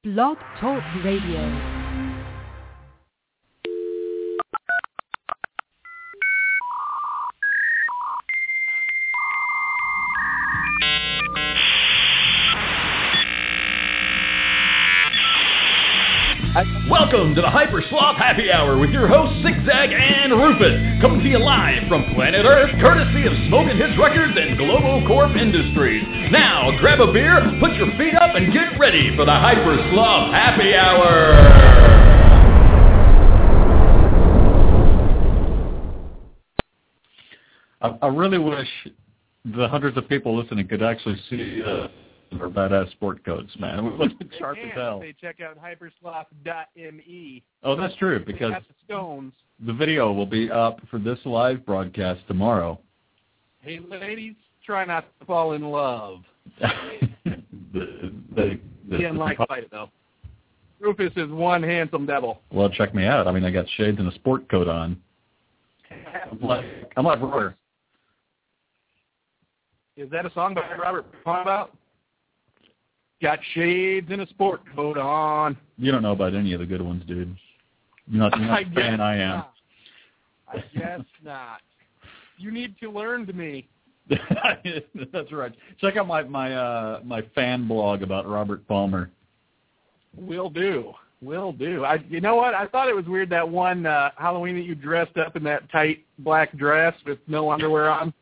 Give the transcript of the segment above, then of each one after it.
Blog Talk Radio. Welcome to the Hyper Sloth Happy Hour with your hosts Zigzag and Rufus, coming to you live from planet Earth, courtesy of Smoking Hits Records and Global Corp Industries. Now, grab a beer, put your feet up, and get ready for the Hyper Sloth Happy Hour. I really wish the hundreds of people listening could actually see our badass sport coats, man. It looks sharp as hell. They check out hypersloth.me. Oh, that's true, because the video will be up for this live broadcast tomorrow. Hey, ladies, try not to fall in love. Didn't like fight, though. Rufus is one handsome devil. Well, check me out. I mean, I got shades and a sport coat on. I'm like Royer. Is that a song by Robert Palmer about? Got shades and a sport coat on. You don't know about any of the good ones, dude. You're not the fan I am. Not. I guess not. You need to learn to me. That's right. Check out my fan blog about Robert Palmer. Will do. You know what? I thought it was weird that one Halloween that you dressed up in that tight black dress with no underwear on.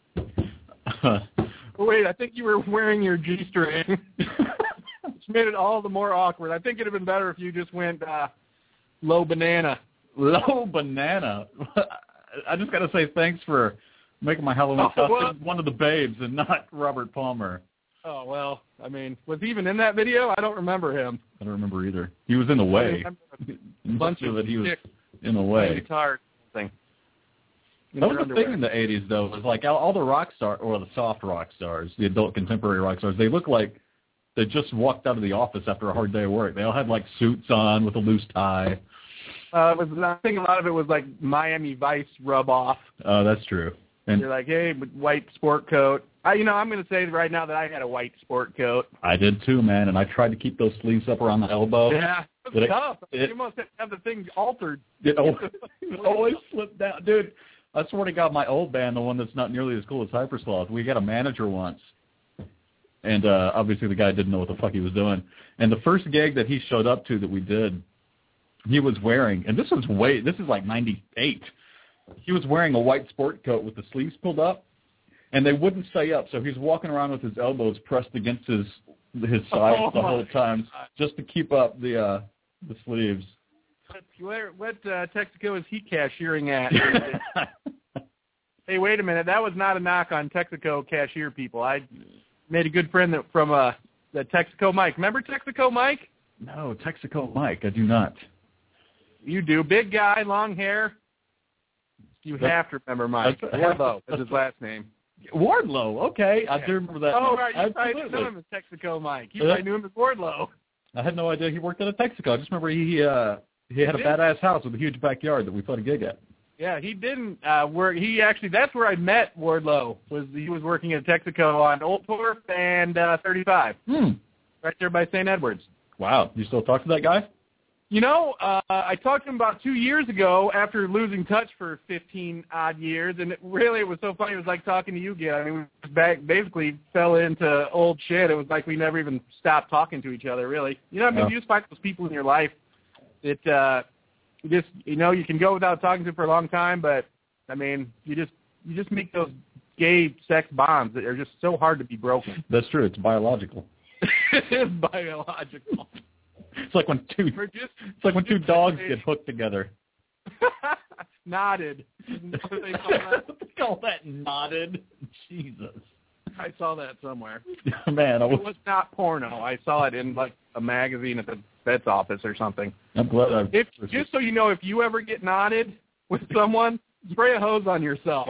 Wait, I think you were wearing your G-string. Which made it all the more awkward. I think it would have been better if you just went low banana. Low banana? I just got to say thanks for making my Halloween costume one of the babes and not Robert Palmer. Oh, well, I mean, was he even in that video? I don't remember him. I don't remember either. He was in the way. A bunch of he was in the way. Guitar thing. That was the thing in the 80s, though, was like all the rock stars, or the soft rock stars, the adult contemporary rock stars, they look like they just walked out of the office after a hard day of work. They all had, like, suits on with a loose tie. I think a lot of it was, like, Miami Vice rub-off. Oh, that's true. And you're like, hey, white sport coat. I'm going to say right now that I had a white sport coat. I did, too, man, and I tried to keep those sleeves up around the elbow. Yeah, it was tough. You must have the thing altered. It always slipped down. Dude, I swear to God, my old band, the one that's not nearly as cool as Hypersloth, we got a manager once. And obviously the guy didn't know what the fuck he was doing. And the first gig that he showed up to that we did, he was wearing, and this is like 98. He was wearing a white sport coat with the sleeves pulled up, and they wouldn't stay up. So he's walking around with his elbows pressed against his sides the whole time, just to keep up the sleeves. What Texaco is he cashiering at? Hey, wait a minute. That was not a knock on Texaco cashier people. I made a good friend from the Texaco Mike. Remember Texaco Mike? No, Texaco Mike. I do not. You do. Big guy, long hair. You have to remember Mike. Wardlow is his last name. Wardlow. Okay, I do remember that. Oh, right. You probably knew him as Texaco Mike. You probably knew him as Wardlow. I had no idea he worked at a Texaco. I just remember he had a badass house with a huge backyard that we played a gig at. Yeah, he didn't work. He actually, that's where I met Wardlow. He was working at Texaco on Old Torf and 35. Right there by St. Edwards. Wow. You still talk to that guy? You know, I talked to him about 2 years ago after losing touch for 15-odd years, and it was so funny. It was like talking to you again. I mean, we basically fell into old shit. It was like we never even stopped talking to each other, really. You know, I mean, you just find those people in your life that you can go without talking to for a long time, but, I mean, you just make those gay sex bonds that are just so hard to be broken. That's true. It's biological. It is biological. It's like when two dogs get hooked together. Knotted. They call that knotted. Jesus. I saw that somewhere. Man, it was not porno. I saw it in like a magazine at the vet's office or something. I'm glad. Just so you know, if you ever get knotted with someone, spray a hose on yourself.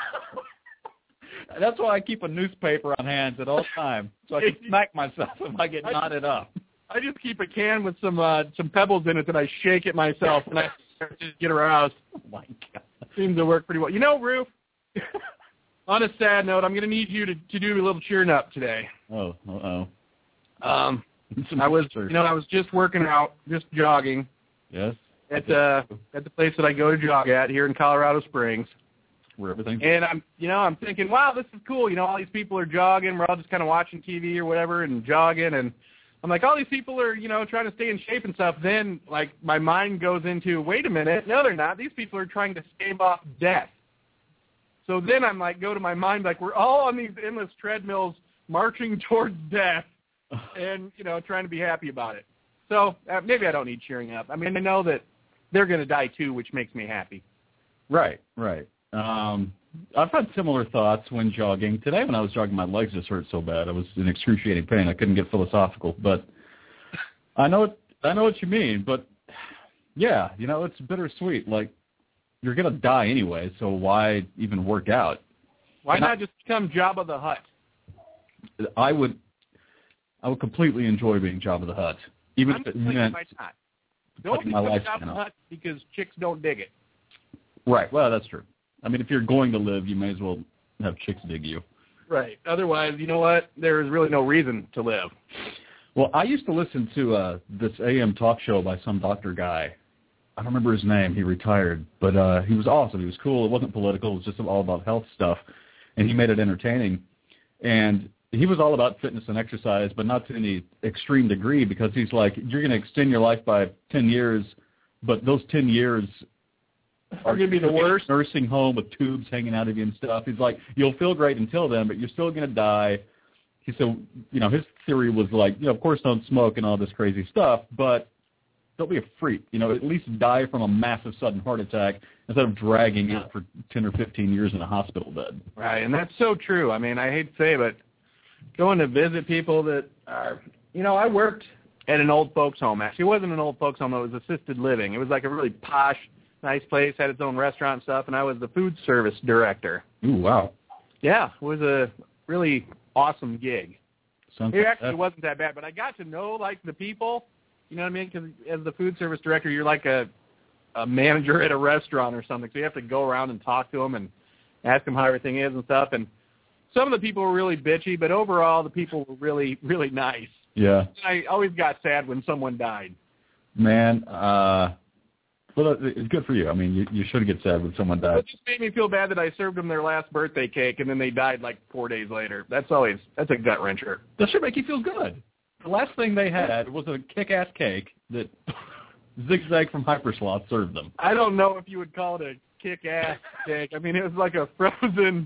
That's why I keep a newspaper on hand at all times, so I can smack myself if I get knotted up. I just keep a can with some pebbles in it that I shake it myself, and I just get aroused. Oh, my God. Seems to work pretty well. You know, Roof, on a sad note, I'm going to need you to do a little cheering up today. Oh, uh-oh. I was just working out, just jogging. Yes. At the place that I go to jog at here in Colorado Springs. Where everything. And I'm thinking, wow, this is cool. All these people are jogging. We're all just kind of watching TV or whatever and jogging. And I'm like, all these people are, trying to stay in shape and stuff. Then, like, my mind goes into, wait a minute, no, they're not. These people are trying to stave off death. So then I'm like, go to my mind, like, we're all on these endless treadmills marching towards death and, trying to be happy about it. So maybe I don't need cheering up. I mean, I know that they're going to die too, which makes me happy. Right. I've had similar thoughts when jogging. Today when I was jogging, my legs just hurt so bad. I was in excruciating pain. I couldn't get philosophical. But I know what you mean. But, yeah, it's bittersweet. Like, you're going to die anyway, so why even work out? Why not just become Jabba the Hutt? I would completely enjoy being Jabba the Hutt. Even if it meant don't become Jabba the Hutt because chicks don't dig it. Right. Well, that's true. I mean, if you're going to live, you may as well have chicks dig you. Right. Otherwise, you know what? There is really no reason to live. Well, I used to listen to this AM talk show by some doctor guy. I don't remember his name. He retired. But he was awesome. He was cool. It wasn't political. It was just all about health stuff. And he made it entertaining. And he was all about fitness and exercise, but not to any extreme degree, because he's like, you're going to extend your life by 10 years, but those 10 years are going to be the worst. Nursing home with tubes hanging out of you and stuff. He's like, you'll feel great until then, but you're still going to die. He said, his theory was like, of course don't smoke and all this crazy stuff, but don't be a freak. At least die from a massive sudden heart attack instead of dragging out for 10 or 15 years in a hospital bed. Right, and that's so true. I mean, I hate to say it, but going to visit people that are, I worked at an old folks home. Actually, it wasn't an old folks home. It was assisted living. It was like a really posh, nice place, had its own restaurant and stuff, and I was the food service director. Ooh, wow. Yeah, it was a really awesome gig. It actually wasn't that bad, but I got to know, like, the people, you know what I mean? Because as the food service director, you're like a manager at a restaurant or something, so you have to go around and talk to them and ask them how everything is and stuff, and some of the people were really bitchy, but overall the people were really, really nice. Yeah. I always got sad when someone died. Man, well, it's good for you. I mean, you should get sad when someone died. It just made me feel bad that I served them their last birthday cake, and then they died like 4 days later. That's a gut-wrencher. That should make you feel good. The last thing they had was a kick-ass cake that Zigzag from Hypersloth served them. I don't know if you would call it a kick-ass cake. I mean, it was like a frozen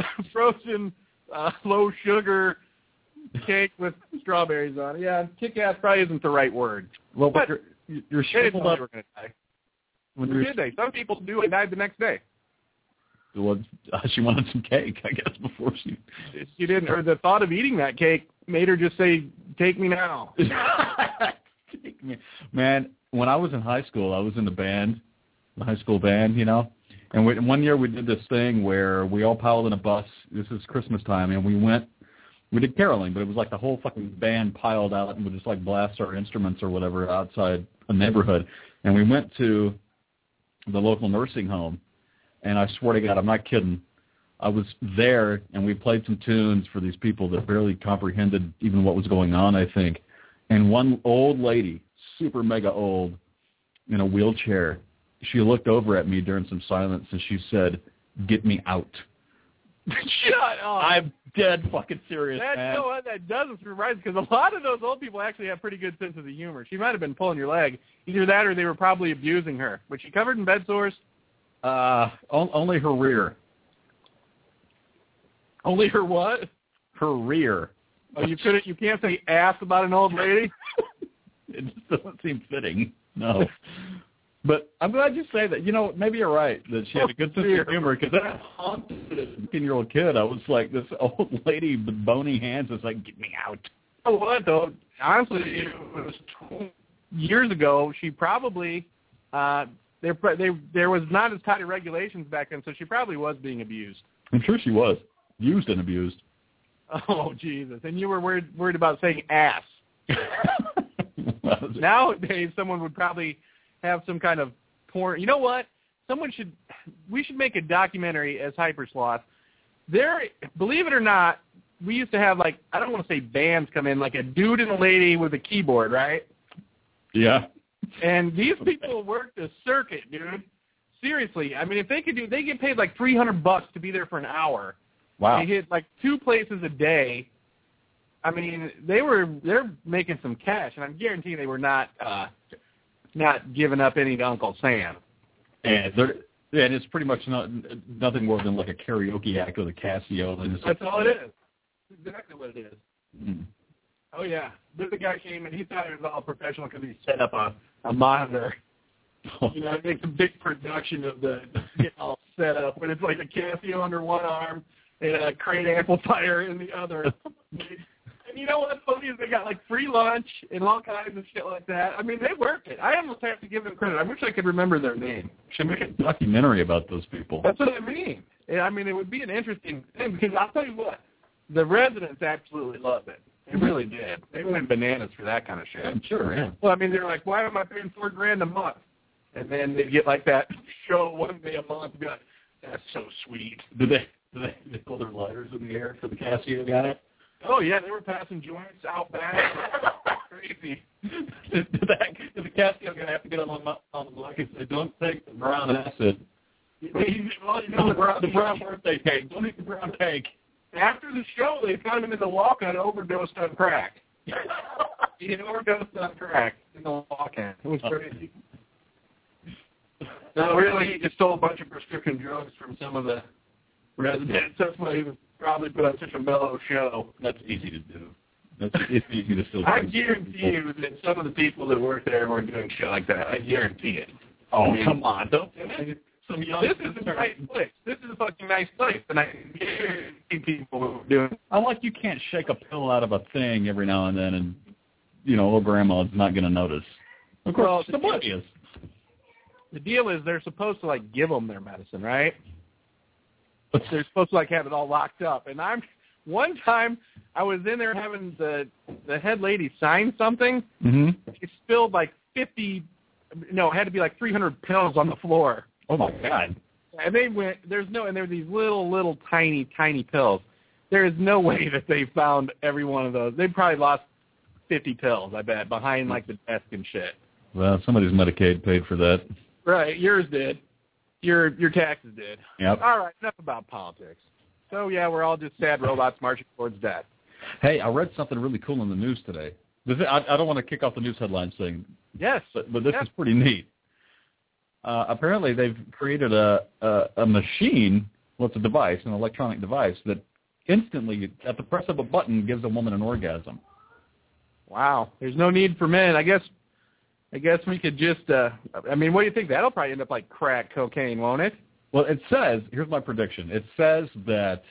low-sugar cake with strawberries on it. Yeah, kick-ass probably isn't the right word. Well, but you're shriveled up. Were going to die. When did they? Some people do and died the next day. Well, she wanted some cake, I guess, before she... She didn't, or the thought of eating that cake made her just say, take me now. Take me. Man, when I was in high school, I was in the high school band, and one year we did this thing where we all piled in a bus. This is Christmas time, and we did caroling, but it was like the whole fucking band piled out and would just like blast our instruments or whatever outside a neighborhood. And we went to the local nursing home, and I swear to God, I'm not kidding. I was there, and we played some tunes for these people that barely comprehended even what was going on, I think. And one old lady, super mega old, in a wheelchair, she looked over at me during some silence, and she said, "Get me out." Shut up. I'm dead fucking serious, man. You know what? That doesn't surprise me, because a lot of those old people actually have pretty good sense of the humor. She might have been pulling your leg. Either that or they were probably abusing her. Was she covered in bed sores? Only her rear. Only her what? Her rear. Oh, you can't say ass about an old lady? It just doesn't seem fitting. No. But I'm glad you say that. Maybe you're right that she had a good sense of humor, because that haunted a 15-year-old kid. I was like, this old lady with bony hands was like, "Get me out." Oh, what, though? Honestly, it was 20 years ago. She probably, there was not as tight of regulations back then, so she probably was being abused. I'm sure she was. Used and abused. Oh, Jesus. And you were worried about saying ass. Nowadays, someone would probably have some kind of porn. You know what? We should make a documentary as Hypersloth. Believe it or not, we used to have, like, I don't want to say bands come in, like a dude and a lady with a keyboard, right? Yeah. And these people work the circuit, dude. Seriously. I mean, if they get paid like $300 to be there for an hour. Wow. They hit like 2 places a day. I mean, they're making some cash, and I'm guaranteeing they were not giving up any to Uncle Sam. And it's pretty much nothing more than like a karaoke act with a Casio. That's all it is. That's exactly what it is. Mm. Oh, yeah. This guy came and he thought it was all professional because he set up a monitor. You know, it makes a big production of the getting all set up when it's like a Casio under one arm and a crate amplifier in the other. And you know what's funny is they got like free lunch and all kinds of shit like that. I mean, they worked it. I almost have to give them credit. I wish I could remember their name. Should make a documentary about those people. That's what I mean. And, I mean, it would be an interesting thing because I'll tell you what, the residents absolutely loved it. They really did. They went bananas for that kind of shit. I'm sure, yeah. Well, I mean, they're like, why am I paying $4,000 a month? And then they get like that show one day a month and be like, that's so sweet. Did they pull their lighters in the air for the Casio guy? Oh, yeah, they were passing joints out back. Crazy. Did the Casio guy have to get on the mic and say, don't take the brown acid? Well, you know the brown birthday cake. Don't eat the brown cake. After the show, they found him in the walk-on overdosed on crack. He overdosed on crack in the walk-on. It was crazy. No, really, he just stole a bunch of prescription drugs from some of the residents. That's why he was probably put on such a mellow show. That's easy to do. It's easy to still. I guarantee you that some of the people that work there weren't doing shit like that. I guarantee it. Oh, I mean, come on. Don't. This is a nice place. This is a fucking nice place, and I guarantee people were doing. I like you can't shake a pill out of a thing every now and then, and old grandma's not going to notice. Of course, somebody is. The deal is they're supposed to like give them their medicine, right? But they're supposed to like have it all locked up. And one time I was in there having the head lady sign something. Mm-hmm. She spilled like 50. No, it had to be like 300 pills on the floor. Oh my God! And they went. There were these little tiny pills. There is no way that they found every one of those. They probably lost 50 pills, I bet, behind like the desk and shit. Well, somebody's Medicaid paid for that. Right, yours did. Your taxes did. Yep. All right, enough about politics. So yeah, we're all just sad robots marching towards death. Hey, I read something really cool in the news today. I don't want to kick off the news headlines thing. Yes, but this is pretty neat. Apparently, they've created a machine. Well, it's a device, an electronic device that instantly, at the press of a button, gives a woman an orgasm. Wow. There's no need for men. I guess we could just. I mean, what do you think? That'll probably end up like crack cocaine, won't it? Well, it says. Here's my prediction. It says that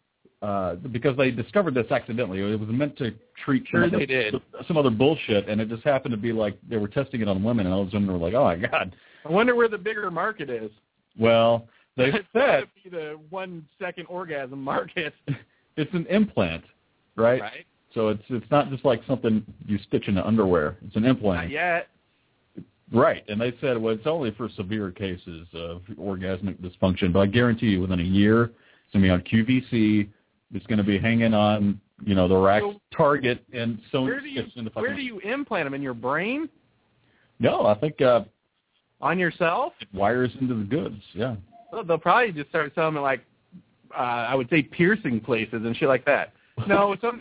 because they discovered this accidentally, it was meant to treat some other bullshit, and it just happened to be like they were testing it on women, and all of a sudden they were like, "Oh my God." I wonder where the bigger market is. Well, they said be the 1 second orgasm market. It's an implant, right? Right. So it's not just like something you stitch into underwear. It's an implant. Not yet. Right. And they said, well, it's only for severe cases of orgasmic dysfunction, but I guarantee you within a year, it's going to be on QVC. It's going to be hanging on, the rack Target and so where do you implant them? In your brain? No, I think on yourself? It wires into the goods, yeah. Well, they'll probably just start selling them like, I would say piercing places and shit like that. No, it's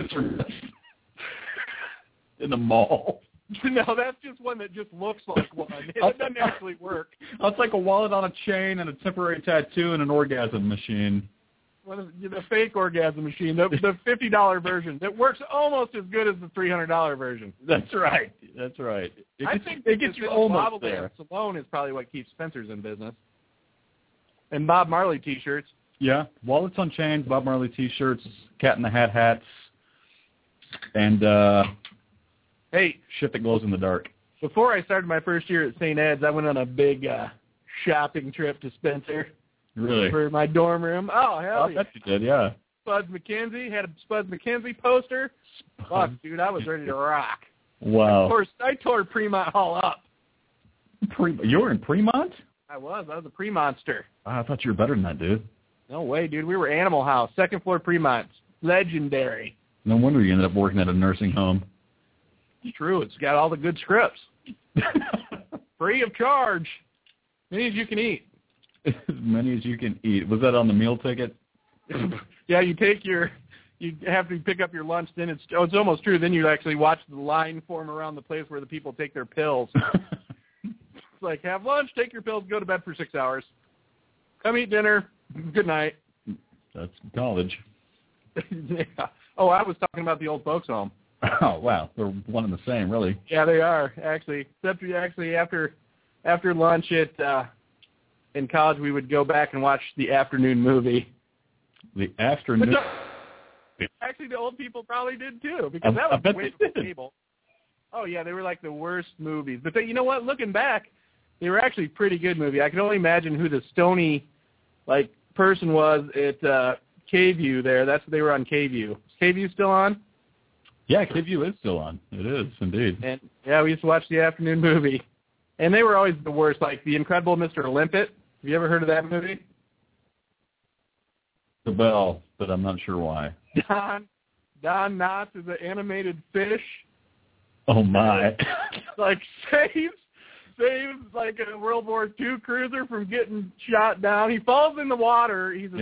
in the mall. No, that's just one that just looks like one. It doesn't actually work. It's like a wallet on a chain and a temporary tattoo and an orgasm machine. The fake orgasm machine, the $50 version that works almost as good as the $300 version. That's right. I think it gets you almost there. Alone is probably what keeps Spencer's in business. And Bob Marley T-shirts. Yeah, wallets on chains, Bob Marley T-shirts, Cat in the Hat hats, and hey, shit that glows in the dark. Before I started my first year at St. Ed's, I went on a big shopping trip to Spencer. Really? For my dorm room. Oh, hell yeah. I bet you did, yeah. Spuds McKenzie, had a Spuds McKenzie poster. Fuck, dude, I was ready to rock. Wow. I tore Fremont Hall up. You were in Fremont? I was a pre-monster. I thought you were better than that, dude. No way, dude. We were Animal House, second floor Fremont. legendary. No wonder you ended up working at a nursing home. It's true. It's got all the good scripts. Free of charge. Many as you can eat. As many as you can eat. Was that on the meal ticket? Yeah, you have to pick up your lunch. Then it's almost true. Then you actually watch the line form around the place where the people take their pills. It's like, have lunch, take your pills, go to bed for 6 hours. Come eat dinner. Good night. That's college. Yeah. Oh, I was talking about the old folks home. Oh, wow. They're one and the same, really. Yeah, they are, actually. Except after lunch in college, we would go back and watch the afternoon movie. The afternoon... Actually, the old people probably did, too, because that was way before cable. Oh, yeah, they were like the worst movies. But you know what? Looking back, they were actually pretty good movie. I can only imagine who the stony, person was at KView there. They were on KView. Is KView still on? Yeah, KView is still on. It is, indeed. And yeah, we used to watch the afternoon movie. And they were always the worst, like The Incredible Mr. Limpet. Have you ever heard of that movie? The bell, but I'm not sure why. Don Knotts is an animated fish. Oh, my. Saves like a World War II cruiser from getting shot down. He falls in the water. Through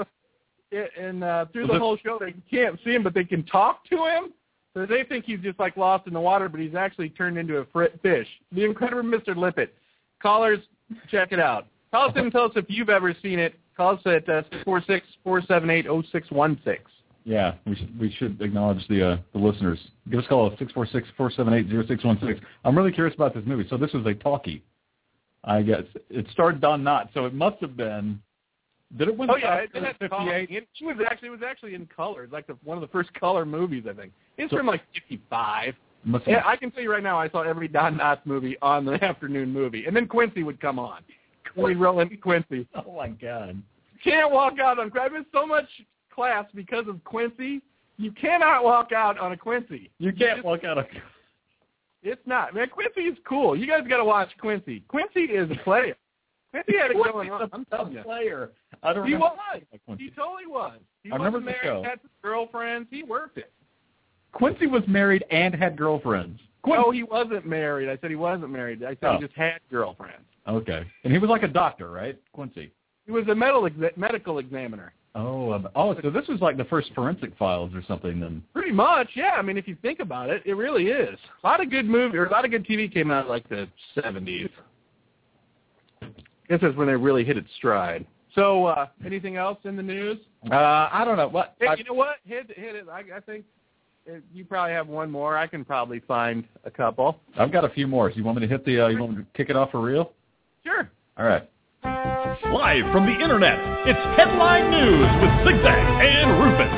the whole show, they can't see him, but they can talk to him. So they think he's just lost in the water, but he's actually turned into a fish. The Incredible Mr. Limpet. Callers, check it out. Call us and tell us if you've ever seen it. Call us at 646-478-0616. Yeah, we should acknowledge the listeners. Give us a call at 646-478-0616. I'm really curious about this movie. So this was a talkie, I guess. It starred Don Knotts, so it must have been. Did it win? Oh yeah, it had 58. It was actually in color, one of the first color movies, I think. It's from 55. Yeah, I can tell you right now, I saw every Don Knotts movie on the afternoon movie, and then Quincy would come on. We'd roll into Quincy. Oh my God! Can't walk out on. I missed so much class because of Quincy. You cannot walk out on a Quincy. You can't walk out on. It's not, man. Quincy is cool. You guys got to watch Quincy. Quincy is a player. Quincy had it going on. I'm telling you. Player. He was. He totally was. He remember wasn't married, had girlfriends. He worked it. Quincy was married and had girlfriends. No, he wasn't married. I said he wasn't married. I said he just had girlfriends. Okay. And he was like a doctor, right, Quincy? He was a medical examiner. Oh, so this was like the first Forensic Files or something then. Pretty much, yeah. I mean, if you think about it, it really is. A lot of good TV came out like the 70s. I guess that's when they really hit its stride. So, anything else in the news? I don't know. What? Hey, you know what? Hit it. I think you probably have one more. I can probably find a couple. I've got a few more. So you want me to hit you want me to kick it off for real? Sure. All right. Live from the internet, it's Headline News with Zigzag and Rufus.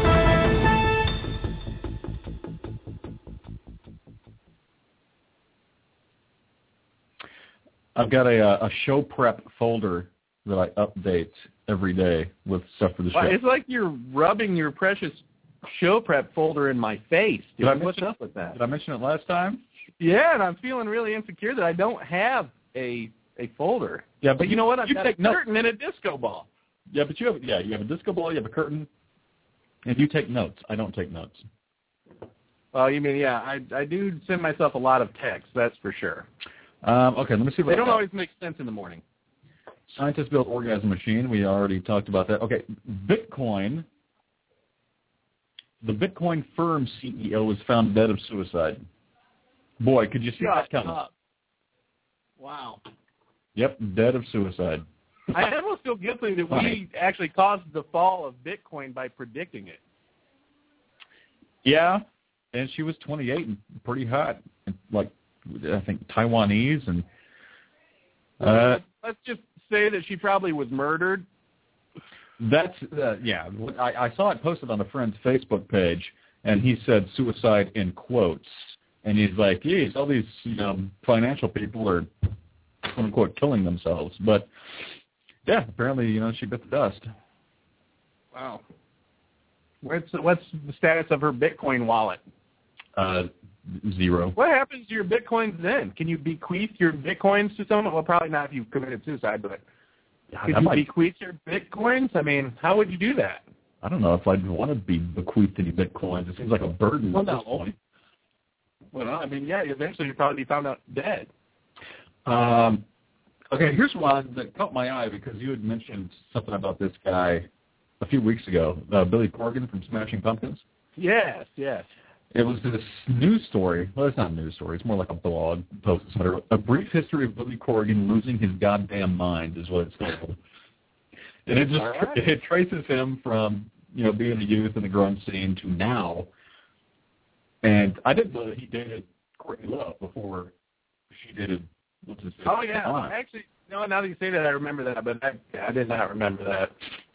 I've got a show prep folder that I update every day with stuff for the show. It's like you're rubbing your precious show prep folder in my face. What's up with that? Did I mention it last time? Yeah, and I'm feeling really insecure that I don't have a folder. Yeah, but you know what? I've got a curtain and a disco ball. Yeah, but you have a disco ball, you have a curtain, and you take notes. I don't take notes. Well, you mean, yeah, I do send myself a lot of texts, that's for sure. Okay, let me see what they don't always make sense in the morning. Scientists built orgasm machine. We already talked about that. Okay, Bitcoin. The Bitcoin firm CEO was found dead of suicide. Boy, could you see that coming? Wow. Yep, dead of suicide. I almost feel guilty that we actually caused the fall of Bitcoin by predicting it. Yeah, and she was 28 and pretty hot, like I think Taiwanese, and let's just say that she probably was murdered. That's yeah. I saw it posted on a friend's Facebook page, and he said suicide in quotes, and he's like, "Geez, all these financial people are quote unquote killing themselves," but yeah, apparently she bit the dust. Wow. What's the status of her Bitcoin wallet? Zero. What happens to your Bitcoins then? Can you bequeath your Bitcoins to someone? Well, probably not if you committed suicide, but could you bequeath your Bitcoins? I mean, how would you do that? I don't know if I'd want to be bequeathed any bitcoins. It seems like a burden at this point. Well, I mean, yeah, eventually you'll probably be found out dead. Okay, here's one that caught my eye because you had mentioned something about this guy a few weeks ago, Billy Corgan from Smashing Pumpkins. Yes. It was this news story. Well, it's not a news story. It's more like a blog post. A brief history of Billy Corgan losing his goddamn mind is what it's called. And it traces him from, being a youth in the grunge scene to now. And I didn't know that he dated Courtney Love before she dated. Oh, yeah. Actually, now that you say that, I remember that, but I did not remember that.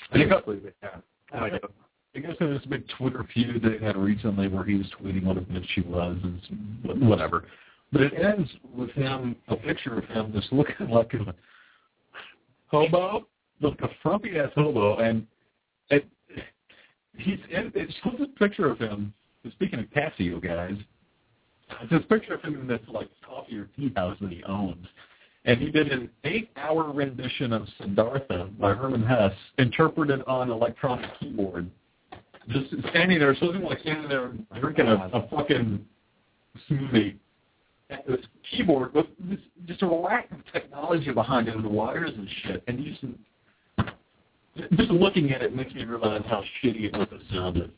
I guess there was a big Twitter feud they had recently where he was tweeting what a bitch she was and whatever. But it ends with a picture of him just looking like a hobo, like a frumpy-ass hobo, and it shows this picture of him, speaking of Casio, guys, it's this picture of him in this, coffee or tea house that he owns. And he did an 8-hour rendition of Siddhartha by Herman Hesse, interpreted on electronic keyboard. Just standing there, standing there drinking a fucking smoothie at this keyboard with just a lack of technology behind it, and the wires and shit. And just looking at it makes me realize how shitty it was sounded.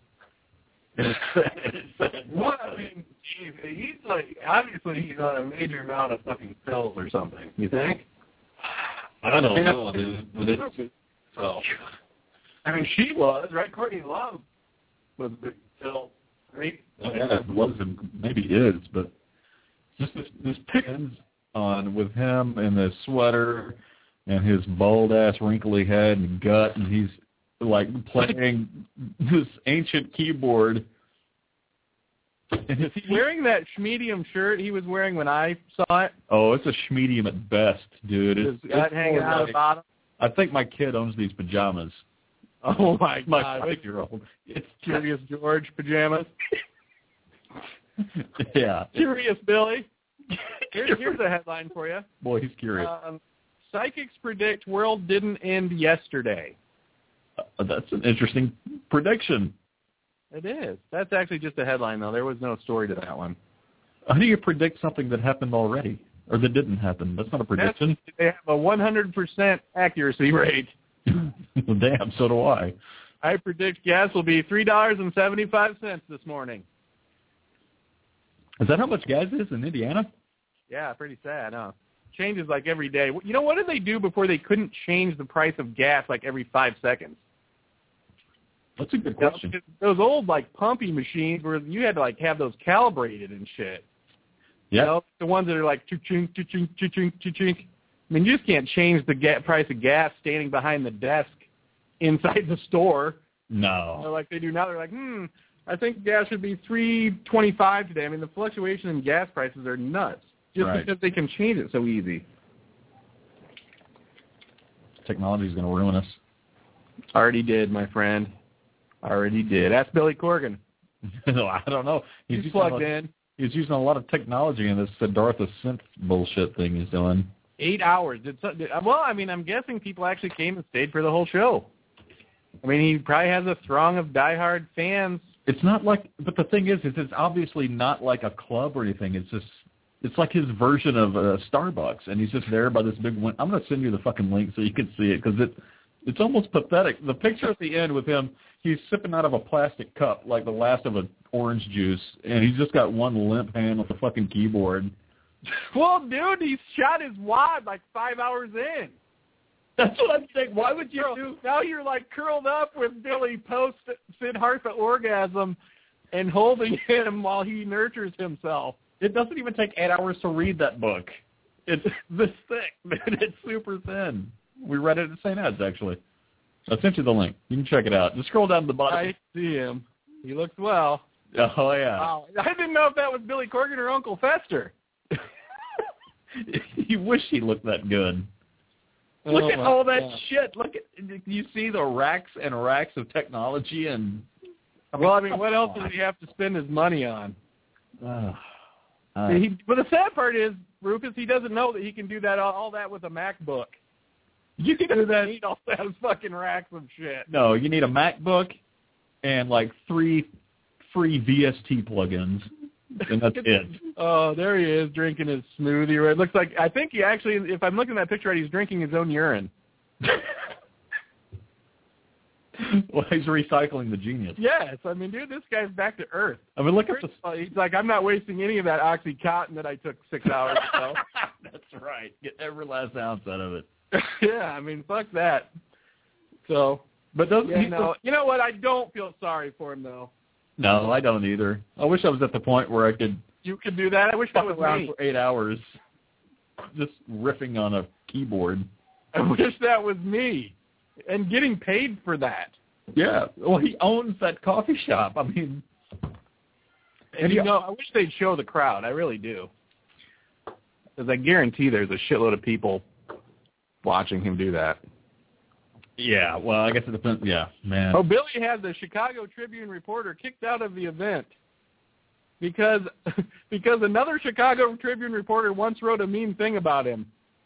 Well, I mean, he's obviously he's on a major amount of fucking pills or something. You think? I don't know, dude. But it's so. I mean, she was, right? Courtney Love was a big pill, right? Yeah, it was, and maybe is, but just this pictures on with him in the sweater and his bald-ass, wrinkly head and gut, and he's playing this ancient keyboard. And is he wearing that schmedium shirt he was wearing when I saw it? Oh, it's a schmedium at best, dude. It's hanging out the bottom. I think my kid owns these pajamas. Oh, my God. My 5-year-old. It's Curious George pajamas. Yeah. Curious Billy. Here's a headline for you. Boy, he's curious. Psychics predict world didn't end yesterday. That's an interesting prediction. It is. That's actually just a headline, though. There was no story to that one. How do you predict something that happened already or that didn't happen? That's not a prediction. They have a 100% accuracy rate. Damn, so do I. I predict gas will be $3.75 this morning. Is that how much gas is in Indiana? Yeah, pretty sad, huh? Changes every day. You know, what did they do before they couldn't change the price of gas every 5 seconds? That's a good question. Those old pumping machines where you had to have those calibrated and shit. Yeah. You know, the ones that are chink, chink, chink, chink. I mean, you just can't change the price of gas standing behind the desk inside the store. No. You know, like they do now. They're like, I think gas should be $3.25 today. I mean, the fluctuation in gas prices are nuts just because they can change it so easy. Technology is going to ruin us. Already did, my friend. Already did. Ask Billy Corgan. No, I don't know. He's plugged in. He's using a lot of technology in this Siddhartha synth bullshit thing he's doing. 8 hours. Well, I mean, I'm guessing people actually came and stayed for the whole show. I mean, he probably has a throng of diehard fans. It's not but the thing is it's obviously not like a club or anything. It's like his version of Starbucks, and he's just there by this big window. I'm going to send you the fucking link so you can see it, because it's almost pathetic. The picture at the end with him, he's sipping out of a plastic cup like the last of an orange juice, and he's just got one limp hand with the fucking keyboard. Well, dude, he shot his wad 5 hours in. That's what I'm saying. Why would you do? Now you're curled up with Billy post Siddhartha orgasm and holding him while he nurtures himself. It doesn't even take 8 hours to read that book. It's this thick, man. It's super thin. We read it at St. Ed's, actually. I sent you the link. You can check it out. Just scroll down to the bottom. I see him. He looks well. Oh, yeah. Wow. I didn't know if that was Billy Corgan or Uncle Fester. You wish he looked that good. Look at all that shit. Look at, you see the racks and racks of technology and. What else does he have to spend his money on? But the sad part is, Rufus, he doesn't know that he can do that all that with a MacBook. You can do that. You need all those fucking racks of shit. No, you need a MacBook and like 3 free VST plugins, and that's it. Oh, there he is drinking his smoothie. It looks like, I think he actually, if I'm looking at that picture right, he's drinking his own urine. Well, he's recycling the genius. Yes, I mean, dude, this guy's back to earth. I mean, look at this. He's like, I'm not wasting any of that OxyContin that I took 6 hours ago. That's right. Get every last ounce out of it. Yeah, I mean, fuck that. So, but those, yeah, no, you know what? I don't feel sorry for him, though. No, I don't either. I wish I was at the point where I could. You could do that. I wish that was around me. for 8 hours, just riffing on a keyboard. I wish that was me, and getting paid for that. Yeah. Well, he owns that coffee shop. I mean, and you know, I wish they'd show the crowd. I really do, because I guarantee there's a shitload of people watching him do that. Yeah, well, I guess it depends. Yeah, man. Oh, Billy had the Chicago Tribune reporter kicked out of the event because another Chicago Tribune reporter once wrote a mean thing about him.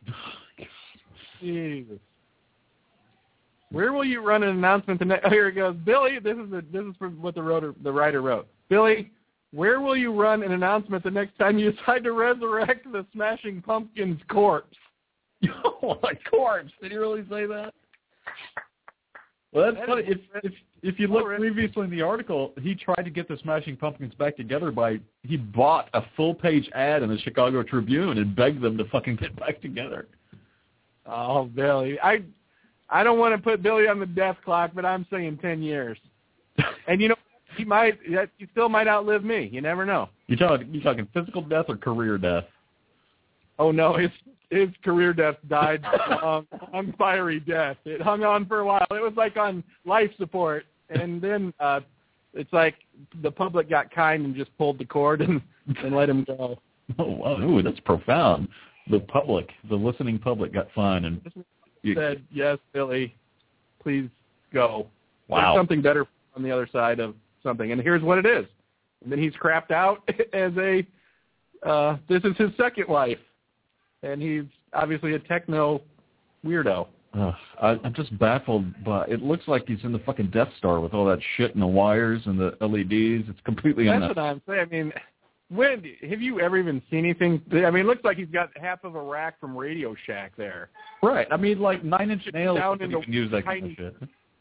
Jesus. Where will you run an announcement the next? Oh, here it goes. Billy, this is from what the writer wrote. Billy, where will you run an announcement the next time you decide to resurrect the Smashing Pumpkins corpse? What corpse? Did he really say that? Well, that's funny. If you look previously in the article, he tried to get the Smashing Pumpkins back together he bought a full-page ad in the Chicago Tribune and begged them to fucking get back together. Oh, Billy. I don't want to put Billy on the death clock, but I'm saying 10 years. And, you know, he still might outlive me. You never know. You talking physical death or career death? Oh, no, his career death died on fiery death. It hung on for a while. It was like on life support, and then it's like the public got kind and just pulled the cord and let him go. Oh, wow. Ooh, that's profound. The listening public got fine and said, yes, Billy, please go. Wow. There's something better on the other side of something, and here's what it is. And then he's crapped out as this is his second life. And he's obviously a techno weirdo. I'm just baffled by it. Looks like he's in the fucking Death Star with all that shit and the wires and the LEDs. It's completely That's what I'm saying. I mean, have you ever even seen anything? I mean, it looks like he's got half of a rack from Radio Shack there. Right. I mean, like 9 Inch Nails down can into even use that kind of shit.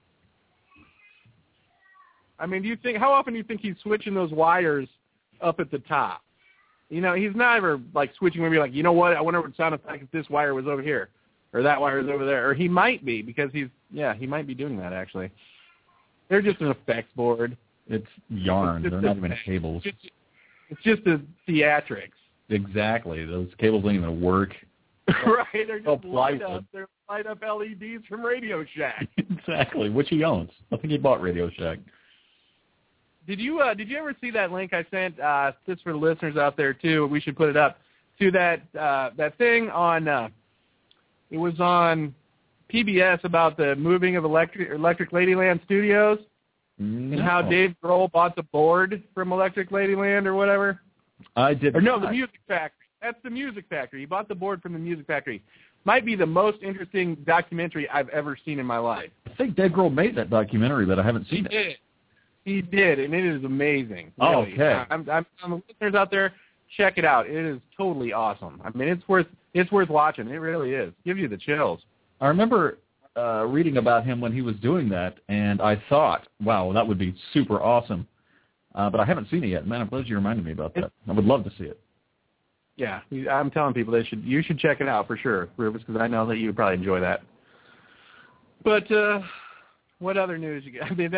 I mean, how often do you think he's switching those wires up at the top? You know, he's not ever, like, switching maybe like, you know what, I wonder what sound effect if this wire was over here, or that wire is over there. Or he might be, because he might be doing that, actually. They're just an effects board. It's yarn. They're not even cables. It's just a theatrics. Exactly. Those cables ain't even work. Right. They're just light up LEDs from Radio Shack. Exactly, which he owns. I think he bought Radio Shack. Did you ever see that link I sent? Just for the listeners out there too, we should put it up to that thing on. It was on PBS about the moving of Electric Ladyland Studios, and how Dave Grohl bought the board from Electric Ladyland or whatever. I did. Or no, the Music Factory. That's the Music Factory. He bought the board from the Music Factory. Might be the most interesting documentary I've ever seen in my life. I think Dave Grohl made that documentary, but I haven't seen it. He did, and it is amazing. Really. Oh, okay. I'm the listeners out there, check it out. It is totally awesome. I mean, it's worth watching. It really is. Gives you the chills. I remember reading about him when he was doing that, and I thought, wow, that would be super awesome. But I haven't seen it yet. Man, I'm glad you reminded me about that. I would love to see it. Yeah, I'm telling people you should check it out for sure, Rufus, because I know that you would probably enjoy that. But what other news you got? I mean,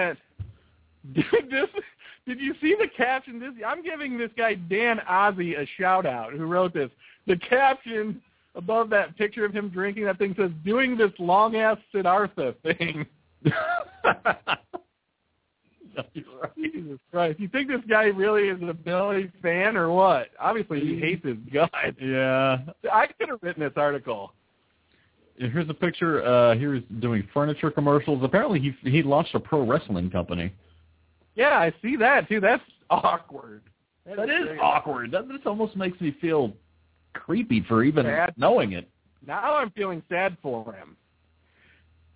did you see the caption? I'm giving this guy Dan Ozzie a shout-out who wrote this. The caption above that picture of him drinking that thing says, doing this long-ass Siddhartha thing. Jesus Christ. You think this guy really is a Billy fan or what? Obviously, he hates his guts. Yeah. I could have written this article. Here's a picture. He was doing furniture commercials. Apparently, he launched a pro wrestling company. Yeah, I see that, too. That's awkward. That is awkward. This almost makes me feel creepy for even knowing it. Now I'm feeling sad for him.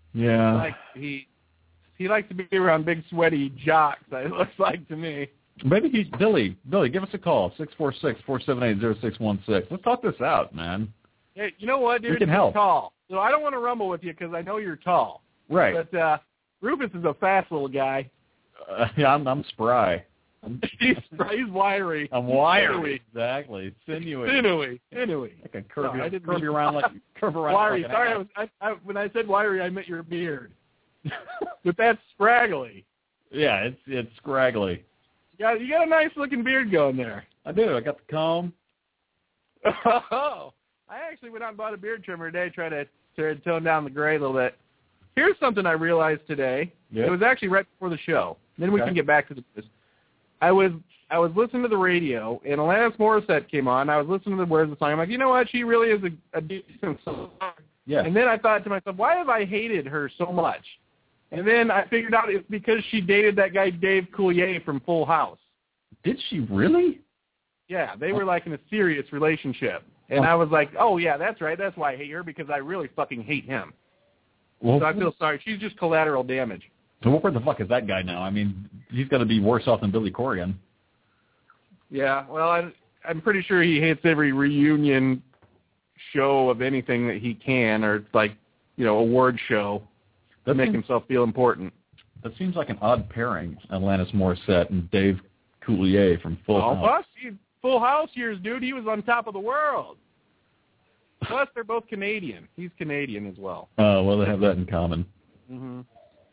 Yeah. Like he likes to be around big, sweaty jocks, it looks like to me. Maybe he's Billy. Billy, give us a call, 646-478-0616. Let's talk this out, man. Hey, you know what, dude? We can You're help. tall. So I don't want to rumble with you because I know you're tall. Right. But Rufus is a fast little guy. Yeah, I'm spry. He's wiry. I'm wiry. Exactly. Sinewy. Sinewy. I can curve No, I you didn't curve mean- you around like curve around. Wiry. Like Sorry, when I said wiry, I meant your beard. But that's scraggly. Yeah, it's scraggly. You got a nice looking beard going there. I do. I got the comb. Oh, I actually went out and bought a beard trimmer today, try to tone down the gray a little bit. Here's something I realized today. Yeah. It was actually right before the show. Then we Okay. can get back to this. I was listening to the radio, and Alanis Morissette came on. I was listening to the words of the song. I'm like, you know what? She really is a decent song. Yeah. And then I thought to myself, why have I hated her so much? And then I figured out it's because she dated that guy Dave Coulier from Full House. Did she really? Yeah, they were like in a serious relationship. And I was like, oh, yeah, that's right. That's why I hate her, because I really fucking hate him. Well, So I feel sorry. She's just collateral damage. so where the fuck is that guy now? I mean, he's going to be worse off than Billy Corgan. Yeah, well, I'm pretty sure he hates every reunion show of anything that he can, or like, award show to make himself feel important. That seems like an odd pairing, Alanis Morissette and Dave Coulier from Full House. Plus, Full House years, dude, he was on top of the world. Plus, they're both Canadian. He's Canadian as well. Oh, well, they have that in common. Mm-hmm.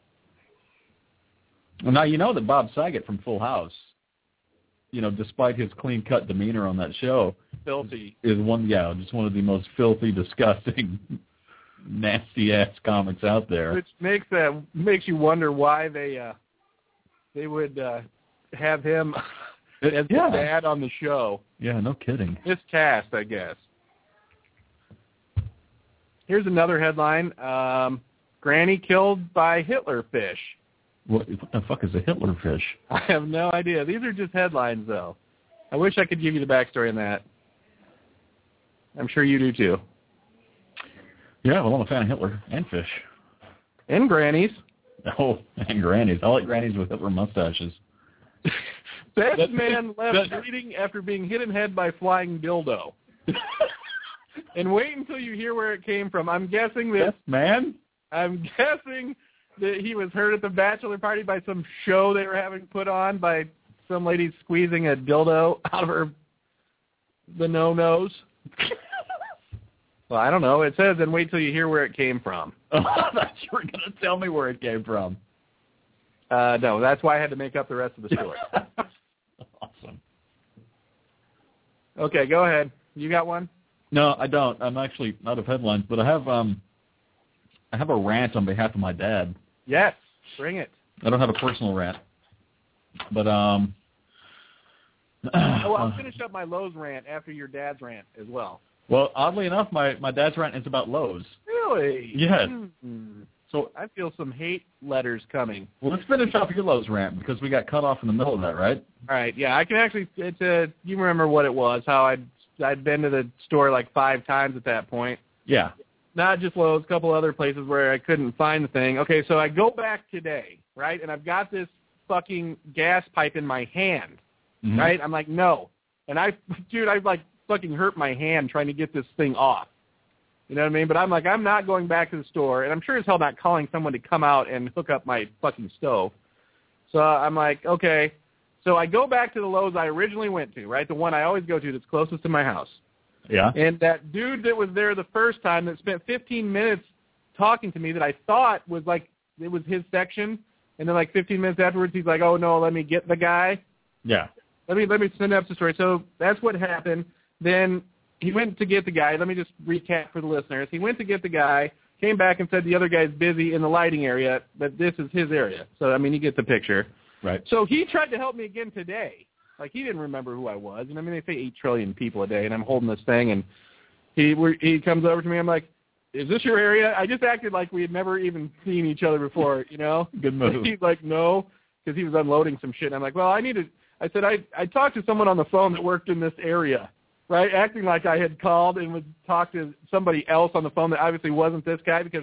Well, now, you know that Bob Saget from Full House, despite his clean-cut demeanor on that show, Filthy. is just one of the most filthy, disgusting, nasty-ass comics out there. Which makes you wonder why they would have him as the dad on the show. Yeah, no kidding. Miscast, I guess. Here's another headline. Granny killed by Hitler fish. What the fuck is a Hitler fish? I have no idea. These are just headlines, though. I wish I could give you the backstory on that. I'm sure you do, too. Yeah, well, I'm a fan of Hitler and fish. And grannies. Oh, and grannies. I like grannies with Hitler mustaches. This man left bleeding after being hit in the head by flying dildo. And wait until you hear where it came from. I'm guessing that he was hurt at the bachelor party by some show they were having put on by some lady squeezing a dildo out of the no-nos. Well, I don't know. It says, and wait till you hear where it came from. Oh, I thought you were going to tell me where it came from. No, that's why I had to make up the rest of the story. Awesome. Okay, go ahead. You got one? No, I don't. I'm actually out of headlines, but I have a rant on behalf of my dad. Yes, bring it. I don't have a personal rant, but I'll finish up my Lowe's rant after your dad's rant as well. Well, oddly enough, my dad's rant is about Lowe's. Really? Yes. Mm-hmm. So I feel some hate letters coming. Well, let's finish off your Lowe's rant because we got cut off in the middle of that, right? All right. Yeah, I can actually. You remember what it was? How I'd been to the store like 5 times at that point. Yeah. Not just Lowe's, a couple other places where I couldn't find the thing. Okay, so I go back today, right, and I've got this fucking gas pipe in my hand, right? I'm like, no. And I like fucking hurt my hand trying to get this thing off. You know what I mean? But I'm like, I'm not going back to the store, and I'm sure as hell not calling someone to come out and hook up my fucking stove. So I'm like, okay. So I go back to the Lowe's I originally went to, right, the one I always go to that's closest to my house. Yeah. And that dude that was there the first time that spent 15 minutes talking to me that I thought was like it was his section, and then like 15 minutes afterwards he's like, oh, no, let me get the guy. Yeah. Let me send up the story. So that's what happened. Then he went to get the guy. Let me just recap for the listeners. He went to get the guy, came back and said the other guy's busy in the lighting area, but this is his area. So, I mean, you get the picture. Right. So he tried to help me again today. Like, he didn't remember who I was. And, I mean, they say 8 trillion people a day, and I'm holding this thing, and he comes over to me. I'm like, is this your area? I just acted like we had never even seen each other before, you know? Good move. He's like, no, because he was unloading some shit. And I'm like, well, I said, I talked to someone on the phone that worked in this area, right, acting like I had called and would talk to somebody else on the phone that obviously wasn't this guy because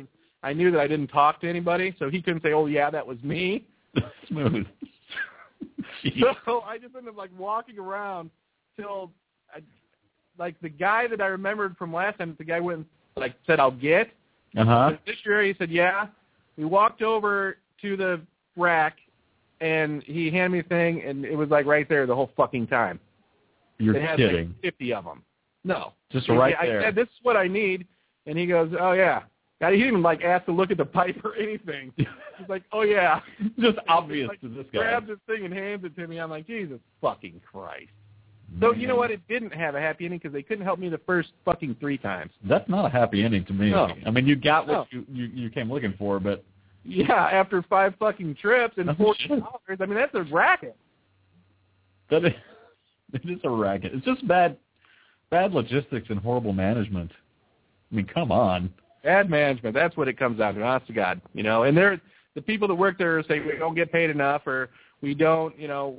I knew that I didn't talk to anybody, so he couldn't say, "Oh yeah, that was me." Smooth. So I just ended up like walking around till, like the guy that I remembered from last time, the guy went and like said, "I'll get." This year he said, "Yeah." We walked over to the rack, and he handed me a thing, and it was like right there the whole fucking time. You're it had kidding. Like 50 of them. No. Just right there. I said, "This is what I need," and he goes, "Oh yeah." God, he didn't even like ask to look at the pipe or anything. He's like, "Oh yeah." Just obvious like, to this guy. Grabs this thing and hands it to me. I'm like, Jesus fucking Christ. So you know what? It didn't have a happy ending because they couldn't help me the first fucking 3 times. That's not a happy ending to me. No. I mean, you got what you came looking for, but yeah, after 5 fucking trips and $40, I mean that's a racket. That is, it is a racket. It's just bad logistics and horrible management. I mean, come on. Bad management. That's what it comes down to. Honest to God, you know. And the people that work there say we don't get paid enough, or we don't, you know,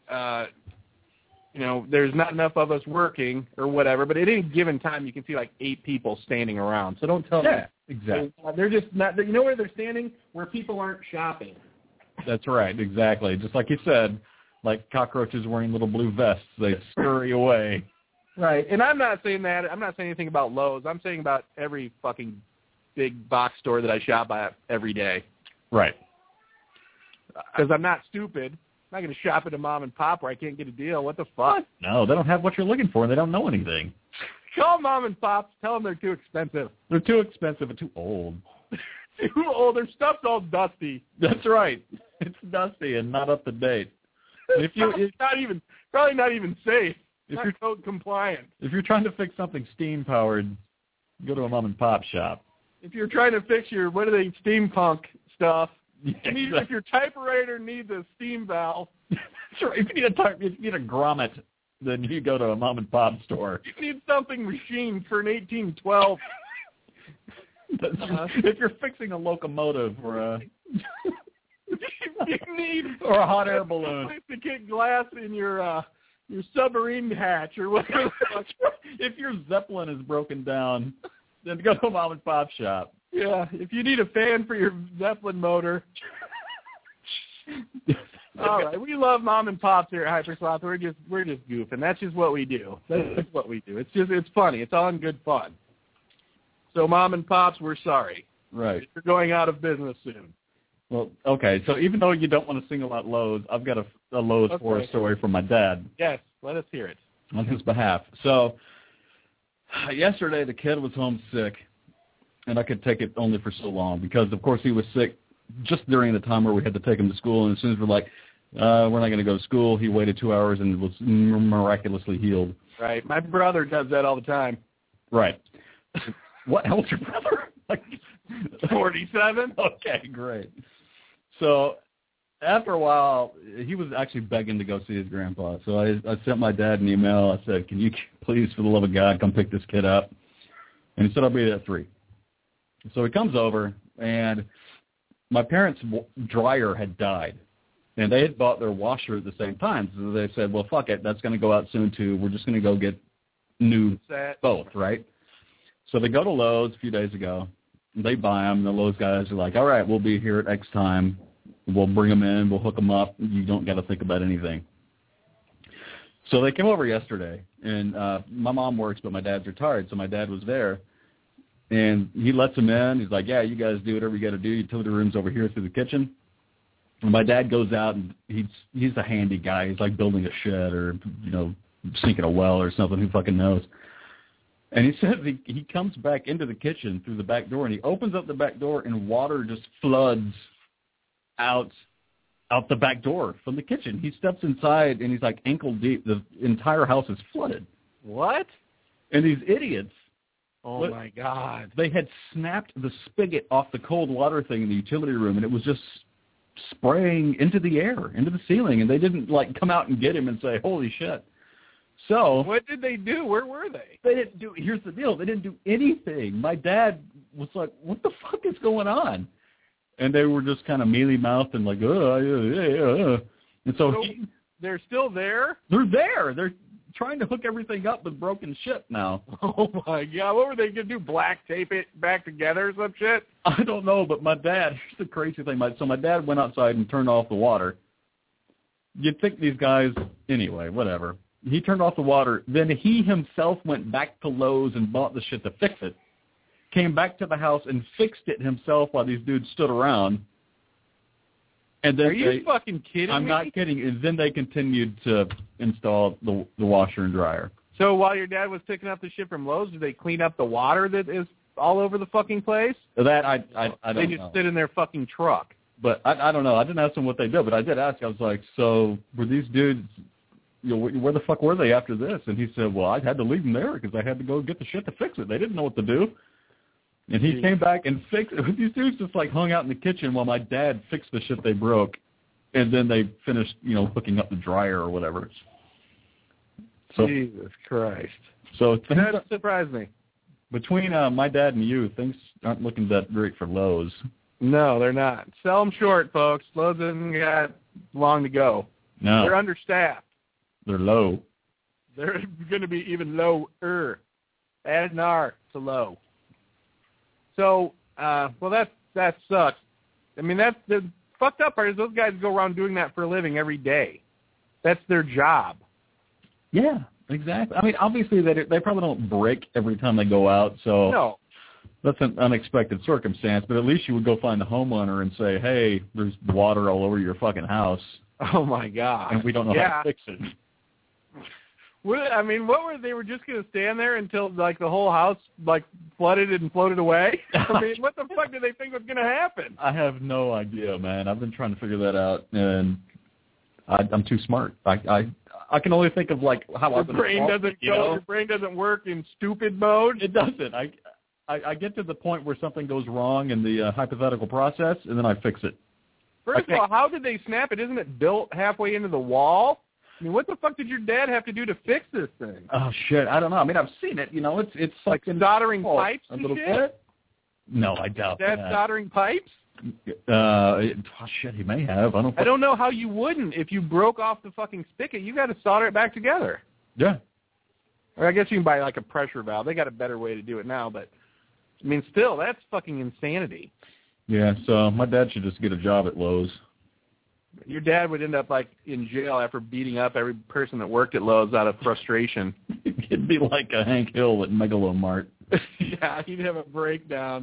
there's not enough of us working or whatever. But at any given time, you can see like 8 people standing around. So don't tell me. Yeah, exactly. They're just not. You know where they're standing? Where people aren't shopping. That's right. Exactly. Just like you said, like cockroaches wearing little blue vests, they scurry away. Right. And I'm not saying that. I'm not saying anything about Lowe's. I'm saying about every fucking big box store that I shop at every day. Right. Because I'm not stupid. I'm not going to shop at a mom and pop where I can't get a deal. What the fuck? No, they don't have what you're looking for, and they don't know anything. Call mom and pops. Tell them they're too expensive. They're too expensive and too old. Too old. Their stuff's all dusty. That's right. It's dusty and not up to date. It's probably not even safe. If you're code compliant. If you're trying to fix something steam powered, go to a mom and pop shop. If you're trying to fix your steampunk stuff, Yeah, if your typewriter needs a steam valve. That's right. If you need a grommet, then you go to a mom and pop store. You need something machined for an 1812. If you're fixing a locomotive or a you need or a hot air balloon, place to get glass in your submarine hatch or whatever. If your Zeppelin is broken down, then go to a mom and pop shop. Yeah, if you need a fan for your Zeppelin motor. All right, we love mom and pops here at Hypersloth. We're just goofing. That's just what we do. That's what we do. It's funny. It's all in good fun. So mom and pops, we're sorry. Right. You're going out of business soon. Well, okay. So even though you don't want to single out Lowe's, I've got a Lowe's horror story from my dad. Yes, let us hear it. On his behalf. So yesterday the kid was home sick, and I could take it only for so long because, of course, he was sick just during the time where we had to take him to school. And as soon as we're like, we're not going to go to school, he waited 2 hours and was miraculously healed. Right. My brother does that all the time. Right. What? How old's your brother? Like 47. Okay, great. So after a while, he was actually begging to go see his grandpa. So I sent my dad an email. I said, "Can you please, for the love of God, come pick this kid up?" And he said, "I'll be there at 3." So he comes over, and my parents' dryer had died, and they had bought their washer at the same time. So they said, "Well, fuck it, that's going to go out soon too. We're just going to go get new both, right?" So they go to Lowe's a few days ago. They buy them. The Lowe's guys are like, "All right, we'll be here at X time. We'll bring them in. We'll hook them up. You don't got to think about anything." So they came over yesterday, and my mom works, but my dad's retired, so my dad was there. And he lets them in. He's like, "Yeah, you guys do whatever you got to do. Utility room's over here through the kitchen." And my dad goes out, and he's a handy guy. He's like building a shed or, sinking a well or something. Who fucking knows? And he says he comes back into the kitchen through the back door, and he opens up the back door, and water just floods out the back door from the kitchen. He steps inside, and he's like ankle deep. The entire house is flooded. What? And these idiots. Oh, my God. They had snapped the spigot off the cold water thing in the utility room, and it was just spraying into the air, into the ceiling, and they didn't, come out and get him and say, "Holy shit." So what did they do? Where were they? They didn't do. Here's the deal. They didn't do anything. My dad was like, "What the fuck is going on?" And they were just kind of mealy-mouthed and like, And so they're still there? They're there. trying to hook everything up with broken shit now. Oh, my God. What were they going to do, black tape it back together or some shit? I don't know, but my dad, here's the crazy thing. So my dad went outside and turned off the water. You'd think these guys, anyway, whatever. He turned off the water. Then he himself went back to Lowe's and bought the shit to fix it. Came back to the house and fixed it himself while these dudes stood around. And then Are you fucking kidding me? I'm not kidding. And then they continued to install the washer and dryer. So while your dad was picking up the shit from Lowe's, did they clean up the water that is all over the fucking place? That I don't know. They just sit in their fucking truck. But I don't know. I didn't ask them what they did, but I did ask. I was like, so were these dudes, where the fuck were they after this? And he said, well, I had to leave them there because I had to go get the shit to fix it. They didn't know what to do. And he came back and fixed it. These dudes just like hung out in the kitchen while my dad fixed the shit they broke. And then they finished, hooking up the dryer or whatever. So, Jesus Christ. So that surprised me. Between my dad and you, things aren't looking that great for Lowe's. No, they're not. Sell them short, folks. Lowe's hasn't got long to go. No. They're understaffed. They're low. They're going to be even lower. Add an R to low. So, that sucks. I mean, that's the fucked up part is those guys go around doing that for a living every day. That's their job. Yeah, exactly. I mean, obviously they probably don't break every time they go out, so no. That's an unexpected circumstance, but at least you would go find the homeowner and say, hey, there's water all over your fucking house. Oh, my God. And we don't know how to fix it. What were they were just going to stand there until, like, the whole house, like, flooded and floated away? I mean, what the fuck did they think was going to happen? I have no idea, man. I've been trying to figure that out, and I'm too smart. I can only think of, like, how your brain doesn't work in stupid mode? It doesn't. I get to the point where something goes wrong in the hypothetical process, and then I fix it. First of all, how did they snap it? Isn't it built halfway into the wall? I mean, what the fuck did your dad have to do to fix this thing? Oh, shit. I don't know. I mean, I've seen it. It's like soldering pipes a and little shit? bit? No, I doubt that. Dad soldering pipes? Shit, he may have. I don't know how you wouldn't. If you broke off the fucking spigot, you got to solder it back together. Yeah. Or I guess you can buy, like, a pressure valve. They got a better way to do it now, but, I mean, still, that's fucking insanity. Yeah, so my dad should just get a job at Lowe's. Your dad would end up, like, in jail after beating up every person that worked at Lowe's out of frustration. It'd be like a Hank Hill at Megalomart. Yeah, he'd have a breakdown.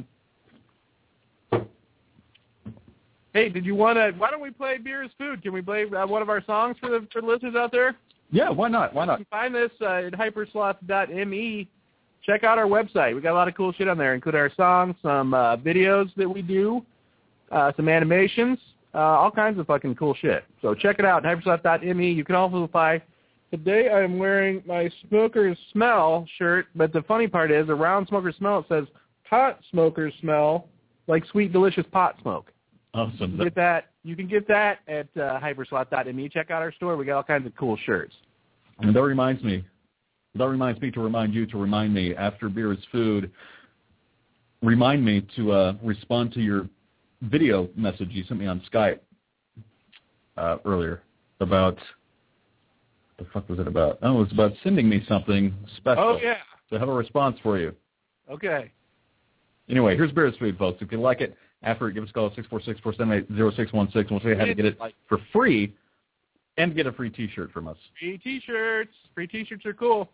Hey, did you want to? Why don't we play Beer is Food? Can we play one of our songs for the listeners out there? Yeah, why not? Why not? You can find this at hypersloth.me. Check out our website. We got a lot of cool shit on there, including our songs, some videos that we do, some animations, all kinds of fucking cool shit. So check it out at hypersloth.me. You can also find. Today I am wearing my Smoker's Smell shirt, but the funny part is around Smoker's Smell it says Pot Smoker's Smell, like sweet, delicious pot smoke. Awesome. You can get that at hypersloth.me. Check out our store. We got all kinds of cool shirts. And that reminds me to remind you to remind me after Beer is Food. Remind me to respond to your video message you sent me on Skype earlier about. What the fuck was it about? Oh, it was about sending me something special. Oh, yeah. To have a response for you. Okay. Anyway, here's Beer is Food, folks. If you like it, after it, give us a call at 646-478-0616. We'll show you how to get it for free and get a free T-shirt from us. Free T-shirts. Free T-shirts are cool.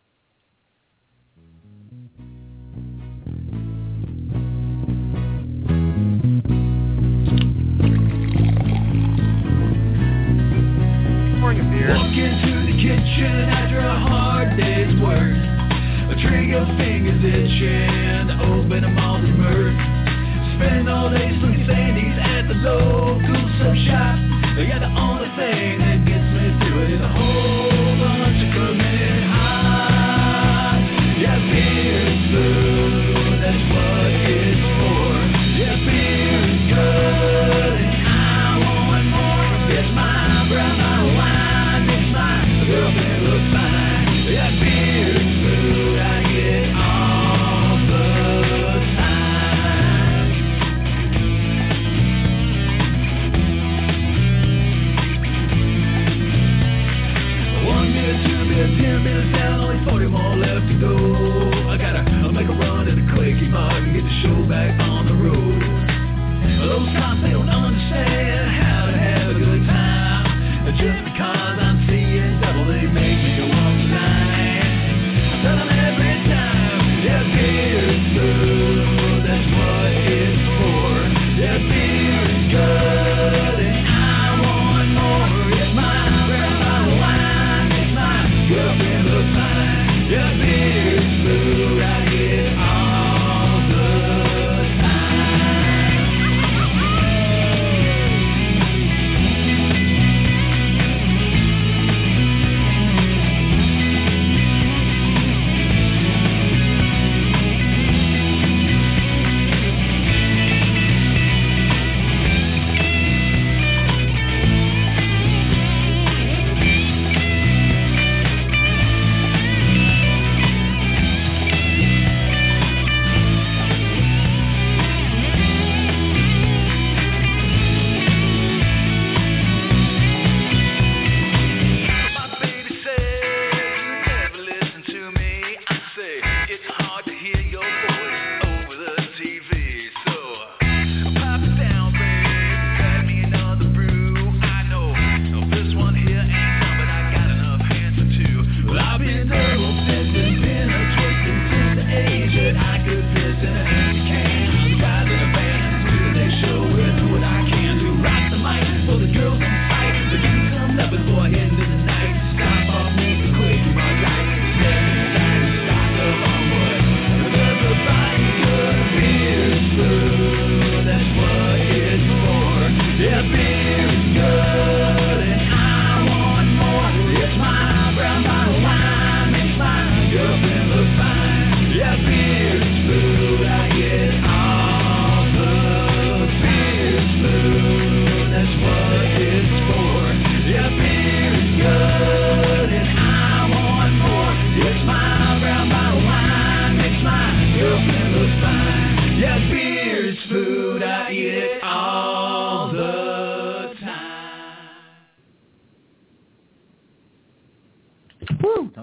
Walk into the kitchen after a hard day's work. A trigger fingers itching to open a malted mirth. Spend all day slipping sandies at the local sub shop. Yeah, the only thing that gets me through it is a whole bunch of cooking hot. Yeah, beer is food, that's what it's for. Yeah, beer is good, and I want more. It's my brown, my wine, it's my girlfriend looks fine. Yeah, beer is food, I get all the time.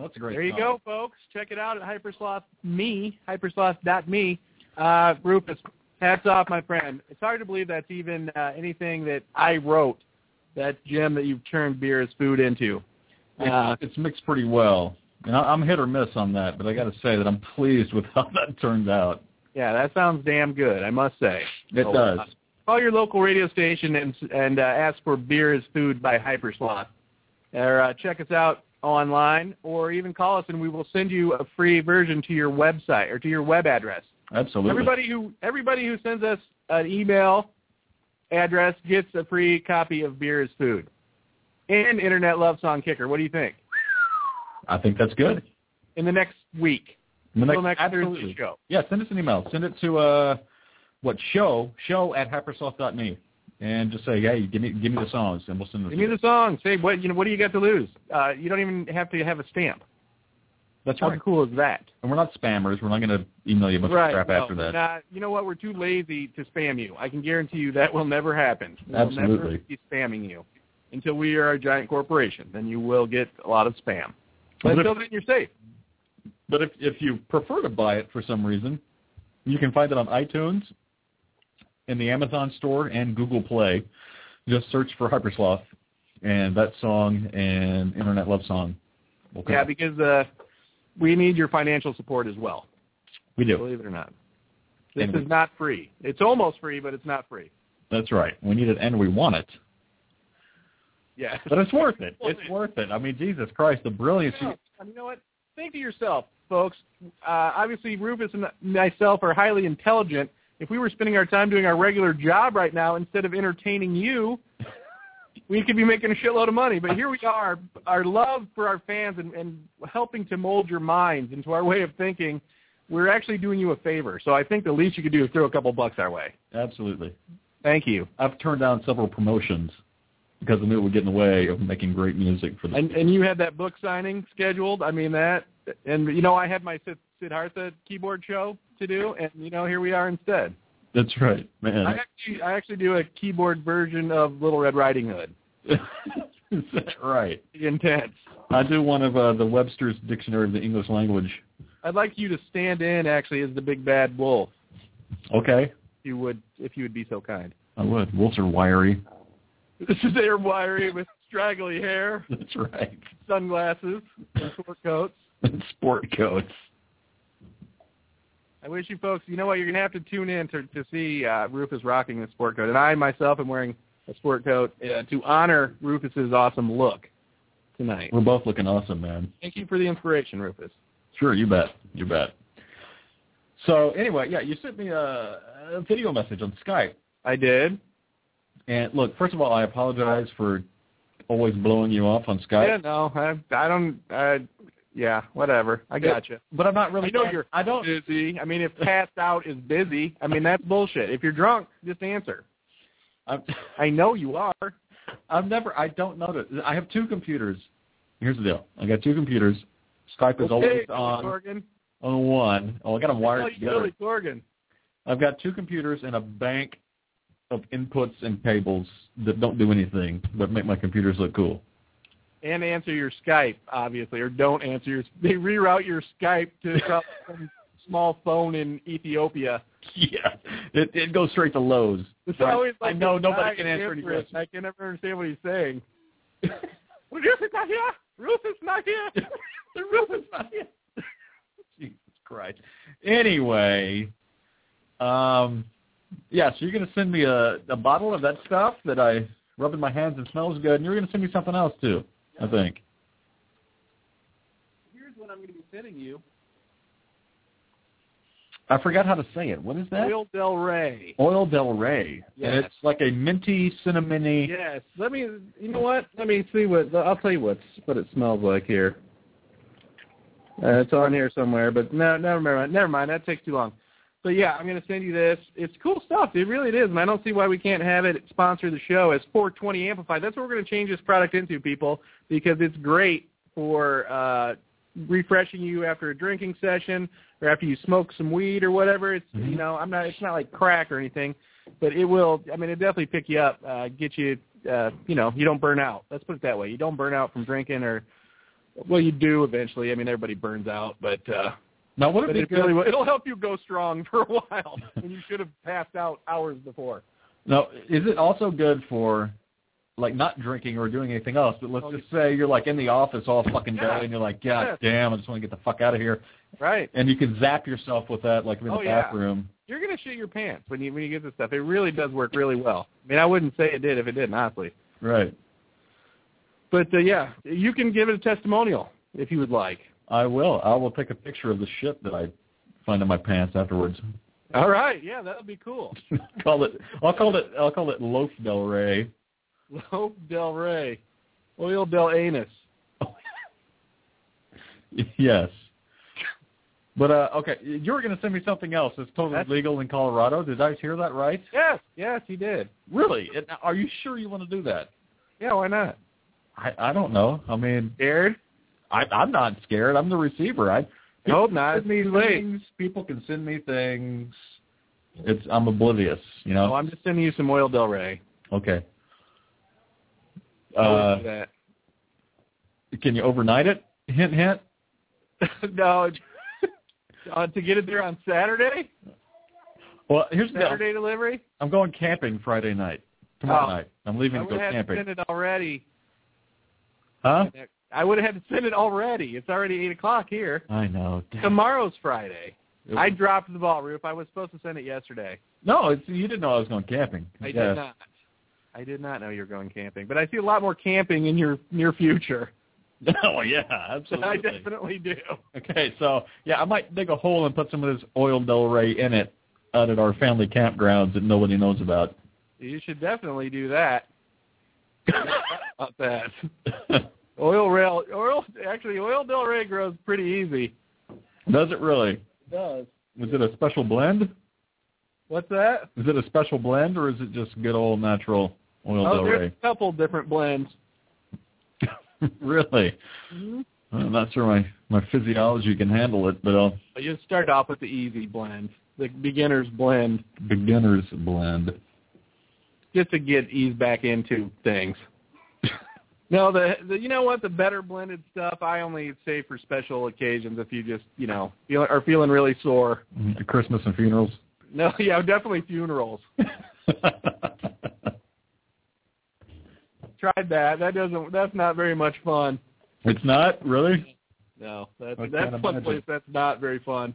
That's a great There you song. go, folks. Check it out at Hypersloth.me, hypersloth.me. Rufus, hats off, my friend. It's hard to believe that's even anything that I wrote, that gem that you've turned beer as food into. It's mixed pretty well. And I'm hit or miss on that, but I got to say that I'm pleased with how that turned out. Yeah, that sounds damn good, I must say. It does. Call your local radio station and ask for Beer is Food by Hypersloth. Or check us out online, or even call us, and we will send you a free version to your website or to your web address. Absolutely. Everybody who sends us an email address gets a free copy of Beer is Food and Internet Love Song Kicker. What do you think? I think that's good. In the next week. Until next Thursday show. Yeah, send us an email. Send it to show at hypersloth.me, and just say, hey, give me the songs, and we'll send them. Give me the songs. Say what do you got to lose? You don't even have to have a stamp. That's How right. cool is that? And we're not spammers. We're not going to email you a bunch of crap after that. You know what? We're too lazy to spam you. I can guarantee you that will never happen. Absolutely. We'll never be spamming you until we are a giant corporation. Then you will get a lot of spam. But until then, you're safe. But if you prefer to buy it for some reason, you can find it on iTunes, in the Amazon store, and Google Play. Just search for Hypersloth, and that song and Internet Love Song will come. Yeah, because we need your financial support as well. We do. Believe it or not. This is not free. It's almost free, but it's not free. That's right. We need it, and we want it. Yeah. But it's worth it. It's worth it. I mean, Jesus Christ, the brilliance. You know what? Think to yourself, folks. Obviously, Rufus and myself are highly intelligent. If we were spending our time doing our regular job right now instead of entertaining you, we could be making a shitload of money. But here we are, our love for our fans and helping to mold your minds into our way of thinking. We're actually doing you a favor. So I think the least you could do is throw a couple bucks our way. Absolutely. Thank you. I've turned down several promotions because I knew it would get in the way of making great music for the And you had that book signing scheduled. I mean that. And, I had my Siddhartha keyboard show to do, and, here we are instead. That's right, man. I actually do a keyboard version of Little Red Riding Hood. Is that right? Intense. I do one of the Webster's Dictionary of the English Language. I'd like you to stand in, actually, as the big bad wolf. Okay. If you would be so kind. I would. Wolves are wiry. This is Air Wiry with straggly hair. That's right. Sunglasses and sport coats. And sport coats. I wish you folks, you know what, you're going to have to tune in to see Rufus rocking the sport coat. And I, myself, am wearing a sport coat to honor Rufus's awesome look tonight. We're both looking awesome, man. Thank you for the inspiration, Rufus. Sure, you bet. You bet. So, anyway, yeah, you sent me a video message on Skype. I did. And, look, first of all, I apologize for always blowing you off on Skype. Yeah, no, I don't, yeah, whatever. I got you. But I'm not really. I know you're busy. I mean, if passed out is busy, I mean, that's bullshit. If you're drunk, just answer. I know you are. I don't know. I have two computers. Here's the deal. I got two computers. Skype is always on one. Oh, I got them wired together. Billy Corgan. I've got two computers and a bank of inputs and cables that don't do anything but make my computers look cool. And answer your Skype, obviously, or don't answer they reroute your Skype to some small phone in Ethiopia. Yeah, it goes straight to Lowe's. It's always like I know nobody can answer any questions. I can never understand what he's saying. Rufus not here. Rufus not here. Rufus not here. Jesus Christ. Anyway, yeah. So you're gonna send me a bottle of that stuff that I rub in my hands and smells good, and you're gonna send me something else too. I think. Here's what I'm going to be sending you. I forgot how to say it. What is that? Oil Del Rey. Oil Del Rey. Yes. And it's like a minty, cinnamony. Yes. You know what? Let me see I'll tell you what it smells like here. It's on here somewhere, but no, never mind. That takes too long. So, yeah, I'm going to send you this. It's cool stuff. It really is, and I don't see why we can't have it sponsor the show as 420 Amplified. That's what we're going to change this product into, people, because it's great for refreshing you after a drinking session or after you smoke some weed or whatever. It's it's not like crack or anything, but it will. I mean, it definitely pick you up, get you. You don't burn out. Let's put it that way. You don't burn out from drinking or Well, you do eventually. I mean, everybody burns out, but now what if it'll help you go strong for a while when you should have passed out hours before. Now, is it also good for, like, not drinking or doing anything else, but let's just say you're, like, in the office all fucking day and you're like, God damn, I just want to get the fuck out of here. Right. And you can zap yourself with that, like, in the bathroom. You're going to shit your pants when you get this stuff. It really does work really well. I mean, I wouldn't say it did if it didn't, honestly. Right. But, yeah, you can give it a testimonial if you would like. I will. I will take a picture of the shit that I find in my pants afterwards. All right. Yeah, that would be cool. I'll call it Loaf Del Rey. Loaf Del Rey. Oil Del Anus. Yes. But, okay, you were going to send me something else that's totally legal in Colorado. Did I hear that right? Yes, he did. Really? Are you sure you want to do that? Yeah, why not? I don't know. I mean... Scared? I'm not scared. I'm the receiver. I hope not. Send me things. People can send me things. I'm oblivious, you know? Oh, I'm just sending you some Oil Del Rey. Okay. That. Can you overnight it? Hint, hint. No. To get it there on Saturday? Well, here's the Saturday delivery? I'm going camping Friday night. Tomorrow night. I'm leaving to go camping. I would have to send it already. Huh? I would have had to send it already. It's already 8 o'clock here. I know. Damn. Tomorrow's Friday. I dropped the ball, Roof. I was supposed to send it yesterday. No, you didn't know I was going camping. I did not. I did not know you were going camping. But I see a lot more camping in your near future. Oh, yeah, absolutely. I definitely do. Okay, so, yeah, I might dig a hole and put some of this Oil Del Rey in it out at our family campgrounds that nobody knows about. You should definitely do that. About that. Oil Del Rey grows pretty easy. Does it really? It does. Is it a special blend? What's that? Is it a special blend, or is it just good old natural Oil Del Rey? There's a couple different blends. Really? Mm-hmm. I'm not sure my physiology can handle it, but you start off with the easy blend, the beginner's blend. Beginner's blend. Just to get ease back into things. No, you know what? The better blended stuff, I only save for special occasions if you just, are feeling really sore. Christmas and funerals? No, yeah, definitely funerals. Tried that. That's not very much fun. It's not? Really? No, that's one place that's not very fun.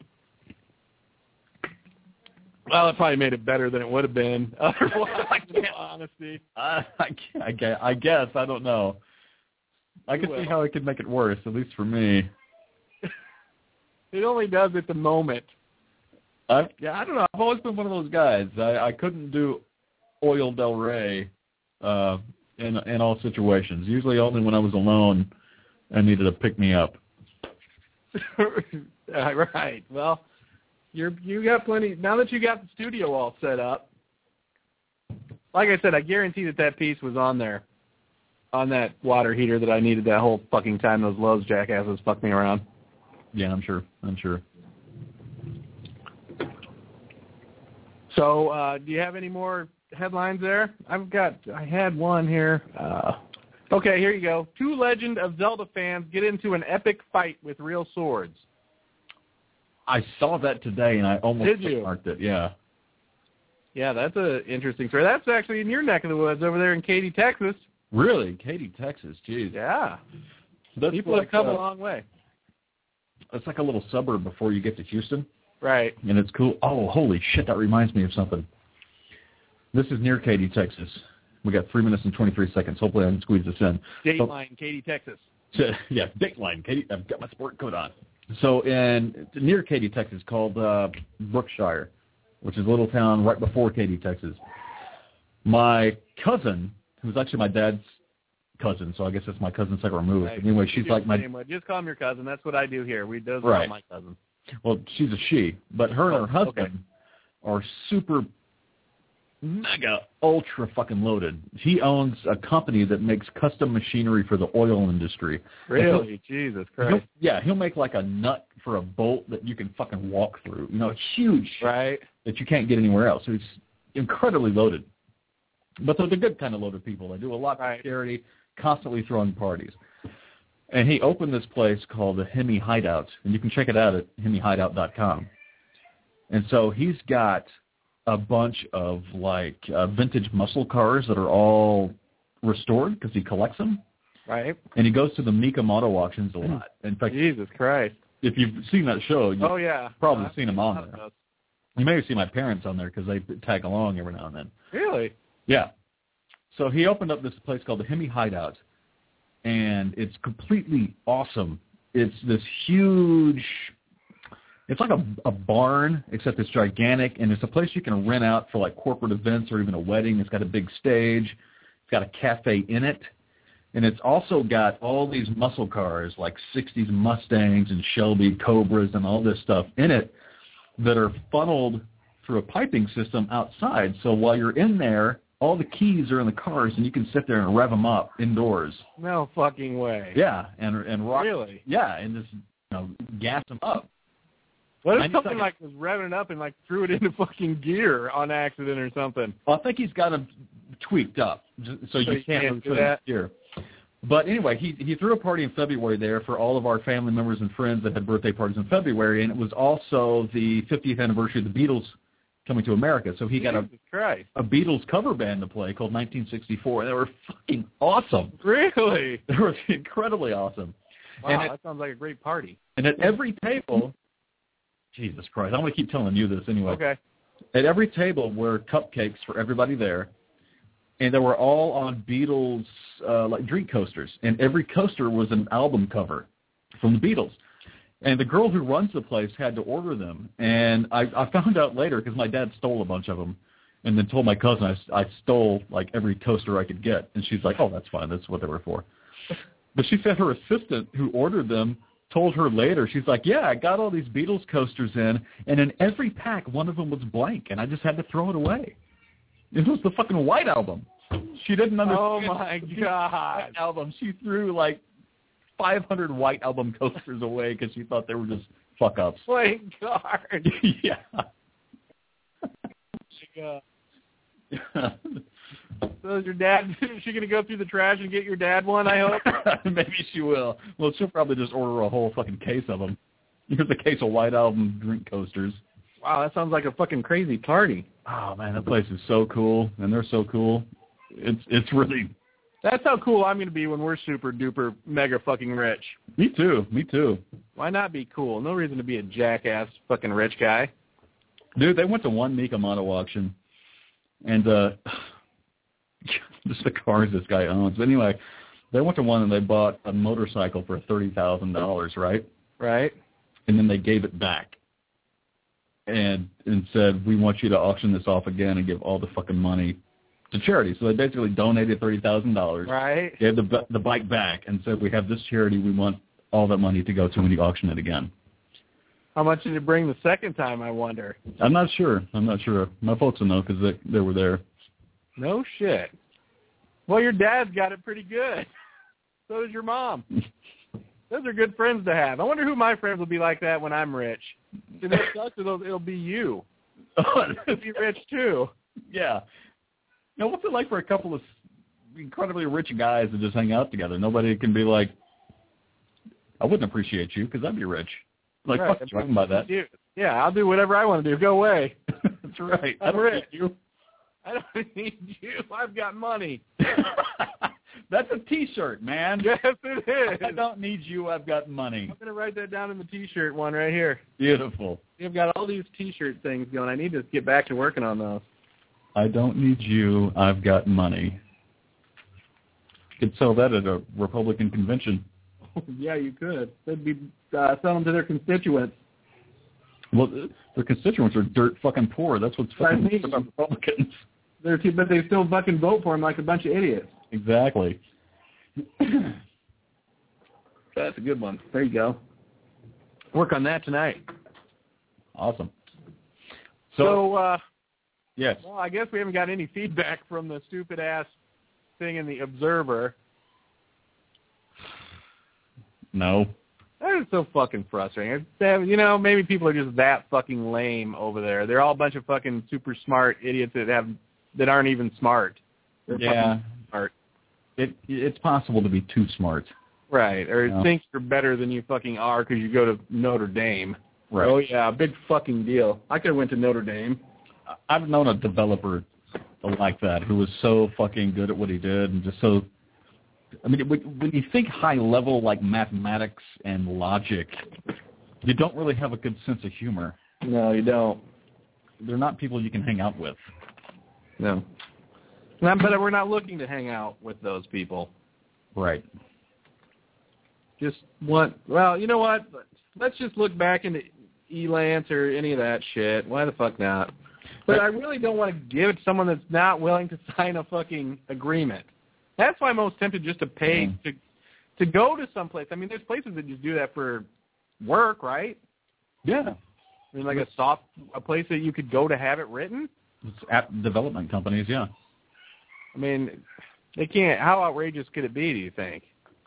Well, it probably made it better than it would have been. Otherwise, honesty. I guess. I don't know. I can see how it could make it worse, at least for me. It only does at the moment. I don't know. I've always been one of those guys. I couldn't do Oil Del Rey in all situations. Usually only when I was alone and needed to pick me up. Right. Well, you got plenty. Now that you got the studio all set up, like I said, I guarantee that piece was on there, on that water heater that I needed that whole fucking time those Lowe's jackasses fucked me around. Yeah, I'm sure. So, do you have any more headlines there? I had one here. Okay, here you go. 2 Legend of Zelda fans get into an epic fight with real swords. I saw that today, and I almost marked it. Yeah. Yeah, that's an interesting story. That's actually in your neck of the woods over there in Katy, Texas. Really? Katy, Texas? Jeez. Yeah. That's people have come a long way. It's like a little suburb before you get to Houston. Right. And it's cool. Oh, holy shit, that reminds me of something. This is near Katy, Texas. We got 3 minutes and 23 seconds. Hopefully I can squeeze this in. Dateline, Katy, Texas. Yeah, Dateline, Katy. I've got my sport coat on. So near Katy, Texas, called Brookshire, which is a little town right before Katy, Texas. My cousin, who's actually my dad's cousin, so I guess that's my cousin's second removed. Right. Anyway, she's like my... Just call him your cousin. That's what I do here. Those are my cousins. Well, she's a she, but her and her husband are super, mega, ultra fucking loaded. He owns a company that makes custom machinery for the oil industry. Really? Jesus Christ. He'll make like a nut for a bolt that you can fucking walk through. It's huge. Right. That you can't get anywhere else. It's incredibly loaded. But they're the good kind of loaded people. They do a lot for charity, constantly throwing parties. And he opened this place called the Hemi Hideout, and you can check it out at hemihideout.com. And so he's got a bunch of, like, vintage muscle cars that are all restored because he collects them. Right. And he goes to the Mecum Auto Auctions a lot. In fact, Jesus Christ. If you've seen that show, you've probably seen him on there. You may have seen my parents on there because they tag along every now and then. Really? Yeah. So he opened up this place called the Hemi Hideout, and it's completely awesome. It's this huge, it's like a barn, except it's gigantic, and it's a place you can rent out for like corporate events or even a wedding. It's got a big stage. It's got a cafe in it. And it's also got all these muscle cars, like 60s Mustangs and Shelby Cobras and all this stuff in it that are funneled through a piping system outside. So while you're in there, all the keys are in the cars, and you can sit there and rev them up indoors. No fucking way. Yeah, and rock. Really? Yeah, and just gas them up. What if something like was revving up and like threw it into fucking gear on accident or something? Well, I think he's got them tweaked up, so you can't put it in gear. But anyway, he threw a party in February there for all of our family members and friends that had birthday parties in February, and it was also the 50th anniversary of the Beatles coming to America. So he got a Beatles cover band to play called 1964. They were fucking awesome. Really? They were incredibly awesome. Wow, that sounds like a great party. And at every table, Jesus Christ, I'm going to keep telling you this anyway. Okay. At every table were cupcakes for everybody there. And they were all on Beatles, like drink coasters. And every coaster was an album cover from the Beatles. And the girl who runs the place had to order them. And I found out later because my dad stole a bunch of them and then told my cousin I stole, like, every coaster I could get. And she's like, oh, that's fine. That's what they were for. But she said her assistant who ordered them told her later, she's like, yeah, I got all these Beatles coasters in, and in every pack, one of them was blank, and I just had to throw it away. It was the fucking White Album. She didn't understand. Oh, my God. White Album. She threw, like, 500 White Album coasters away because she thought they were just fuck-ups. Playing cards. Yeah. So is your dad, is she going to go through the trash and get your dad one, I hope? Maybe she will. Well, she'll probably just order a whole fucking case of them. Here's a case of White Album drink coasters. Wow, that sounds like a fucking crazy party. Oh, man, that place is so cool, and they're so cool. It's really... That's how cool I'm going to be when we're super duper mega fucking rich. Me too. Me too. Why not be cool? No reason to be a jackass fucking rich guy. Dude, they went to one Mecum Auto Auction, and just the cars this guy owns. But anyway, they went to one and they bought a motorcycle for $30,000, right? Right. And then they gave it back and said, we want you to auction this off again and give all the fucking money to charity. So they basically donated $30,000. Right. Gave the bike back and said, we have this charity. We want all that money to go to when you auction it again. How much did it bring the second time, I wonder? I'm not sure. My folks will know because they were there. No shit. Well, your dad's got it pretty good. So does your mom. Those are good friends to have. I wonder who my friends will be like that when I'm rich. If it sucks, it'll be you. You'll be rich, too. Yeah. Now, what's it like for a couple of incredibly rich guys to just hang out together? Nobody can be like, I wouldn't appreciate you because I'd be rich. Like, right. fuck you, I can buy that. Yeah, I'll do whatever I want to do. Go away. That's right. I'm rich. You. I don't need you. I've got money. That's a T-shirt, man. Yes, it is. I don't need you. I've got money. I'm going to write that down in the T-shirt one right here. Beautiful. You've got all these T-shirt things going. I need to get back to working on those. I don't need you. I've got money. You could sell that at a Republican convention. Yeah, you could. They'd be selling to their constituents. Well, their constituents are dirt fucking poor. That's what's fucking about Republicans. But they still fucking vote for them like a bunch of idiots. Exactly. That's a good one. There you go. Work on that tonight. Awesome. So yes. Well, I guess we haven't got any feedback from the stupid-ass thing in the Observer. No. That is so fucking frustrating. You know, maybe people are just that fucking lame over there. They're all a bunch of fucking super smart idiots that aren't even smart. They're fucking smart. It's possible to be too smart. Right, or think you're better than you fucking are because you go to Notre Dame. Right. Oh, yeah, big fucking deal. I could have went to Notre Dame. I've known a developer like that who was so fucking good at what he did and just so... I mean, when you think high level like mathematics and logic, you don't really have a good sense of humor. No, you don't. They're not people you can hang out with. No. But we're not looking to hang out with those people. Right. Well, you know what? Let's just look back into Elance or any of that shit. Why the fuck not? But I really don't want to give it to someone that's not willing to sign a fucking agreement. That's why I'm most tempted just to pay to go to some place. I mean, there's places that just do that for work, right? Yeah. I mean, like a place that you could go to have it written? It's app development companies, yeah. I mean, they can't. How outrageous could it be, do you think?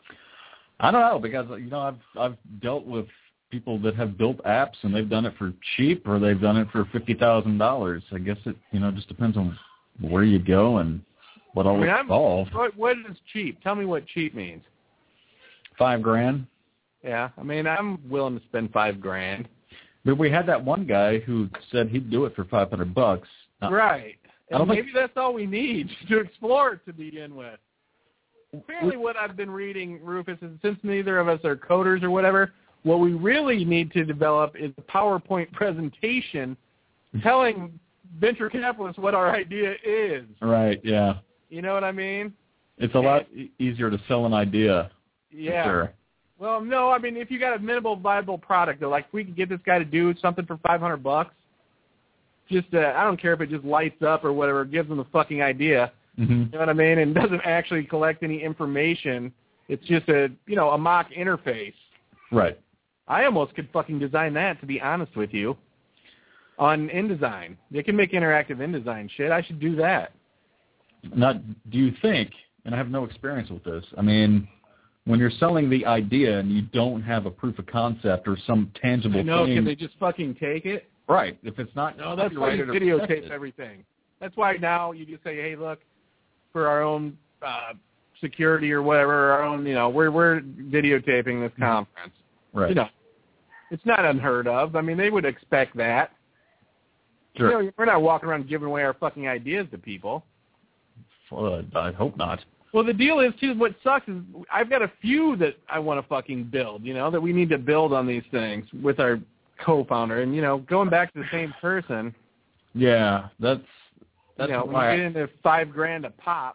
I don't know, because, I've dealt with people that have built apps and they've done it for cheap or they've done it for $50,000. I guess it, just depends on where you go and what all is involved. What is cheap? Tell me what cheap means. $5,000. Yeah, I mean, I'm willing to spend $5,000. But we had that one guy who said he'd do it for $500. Right. And maybe that's all we need to explore it to begin with. Apparently what I've been reading, Rufus, is since neither of us are coders or whatever, what we really need to develop is a PowerPoint presentation telling venture capitalists what our idea is. Right, yeah. You know what I mean? It's a lot easier to sell an idea. Yeah. Sure. Well, no, I mean, if you got a minimal viable product, though, like if we could get this guy to do something for $500, just I don't care if it just lights up or whatever, gives them the fucking idea. Mm-hmm. You know what I mean? And doesn't actually collect any information. It's just a mock interface. Right. I almost could fucking design that, to be honest with you, on InDesign. They can make interactive InDesign shit. I should do that. Now, do you think, and I have no experience with this, I mean, when you're selling the idea and you don't have a proof of concept or some tangible thing. Can they just fucking take it? Right. If it's not... No, that's why you videotape everything. That's why now you just say, hey, look, for our own security or whatever, our own, we're videotaping this conference. Right. It's not unheard of. I mean, they would expect that. Sure. We're not walking around giving away our fucking ideas to people. Well, I hope not. Well, the deal is, too, what sucks is I've got a few that I want to fucking build, that we need to build on these things with our co-founder. And, going back to the same person. Yeah, that's when you get into $5,000 a pop.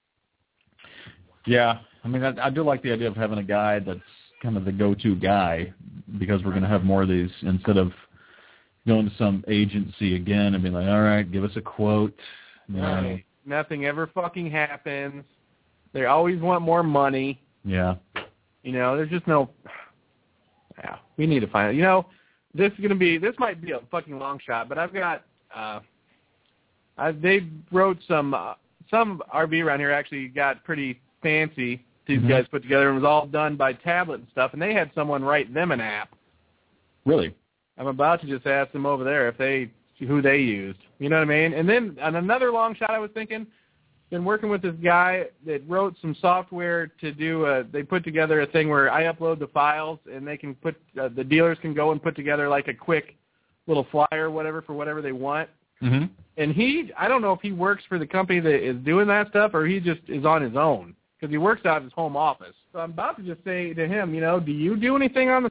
Yeah, I mean, I do like the idea of having a guy that's kind of the go-to guy, because we're going to have more of these instead of going to some agency again and being like, all right, give us a quote. Right. Nothing ever fucking happens. They always want more money. Yeah. There's just no... Yeah, we need to find it. This might be a fucking long shot, but I've got... they wrote some RV around here actually got pretty fancy. These guys put together, and it was all done by tablet and stuff, and they had someone write them an app. Really? I'm about to just ask them over there who they used. You know what I mean? And then on another long shot, I was thinking, been working with this guy that wrote some software to do they put together a thing where I upload the files, and they can put the dealers can go and put together like a quick little flyer, whatever, for whatever they want. Mm-hmm. And I don't know if he works for the company that is doing that stuff, or he just is on his own, because he works out of his home office. So I'm about to just say to him, do you do anything on the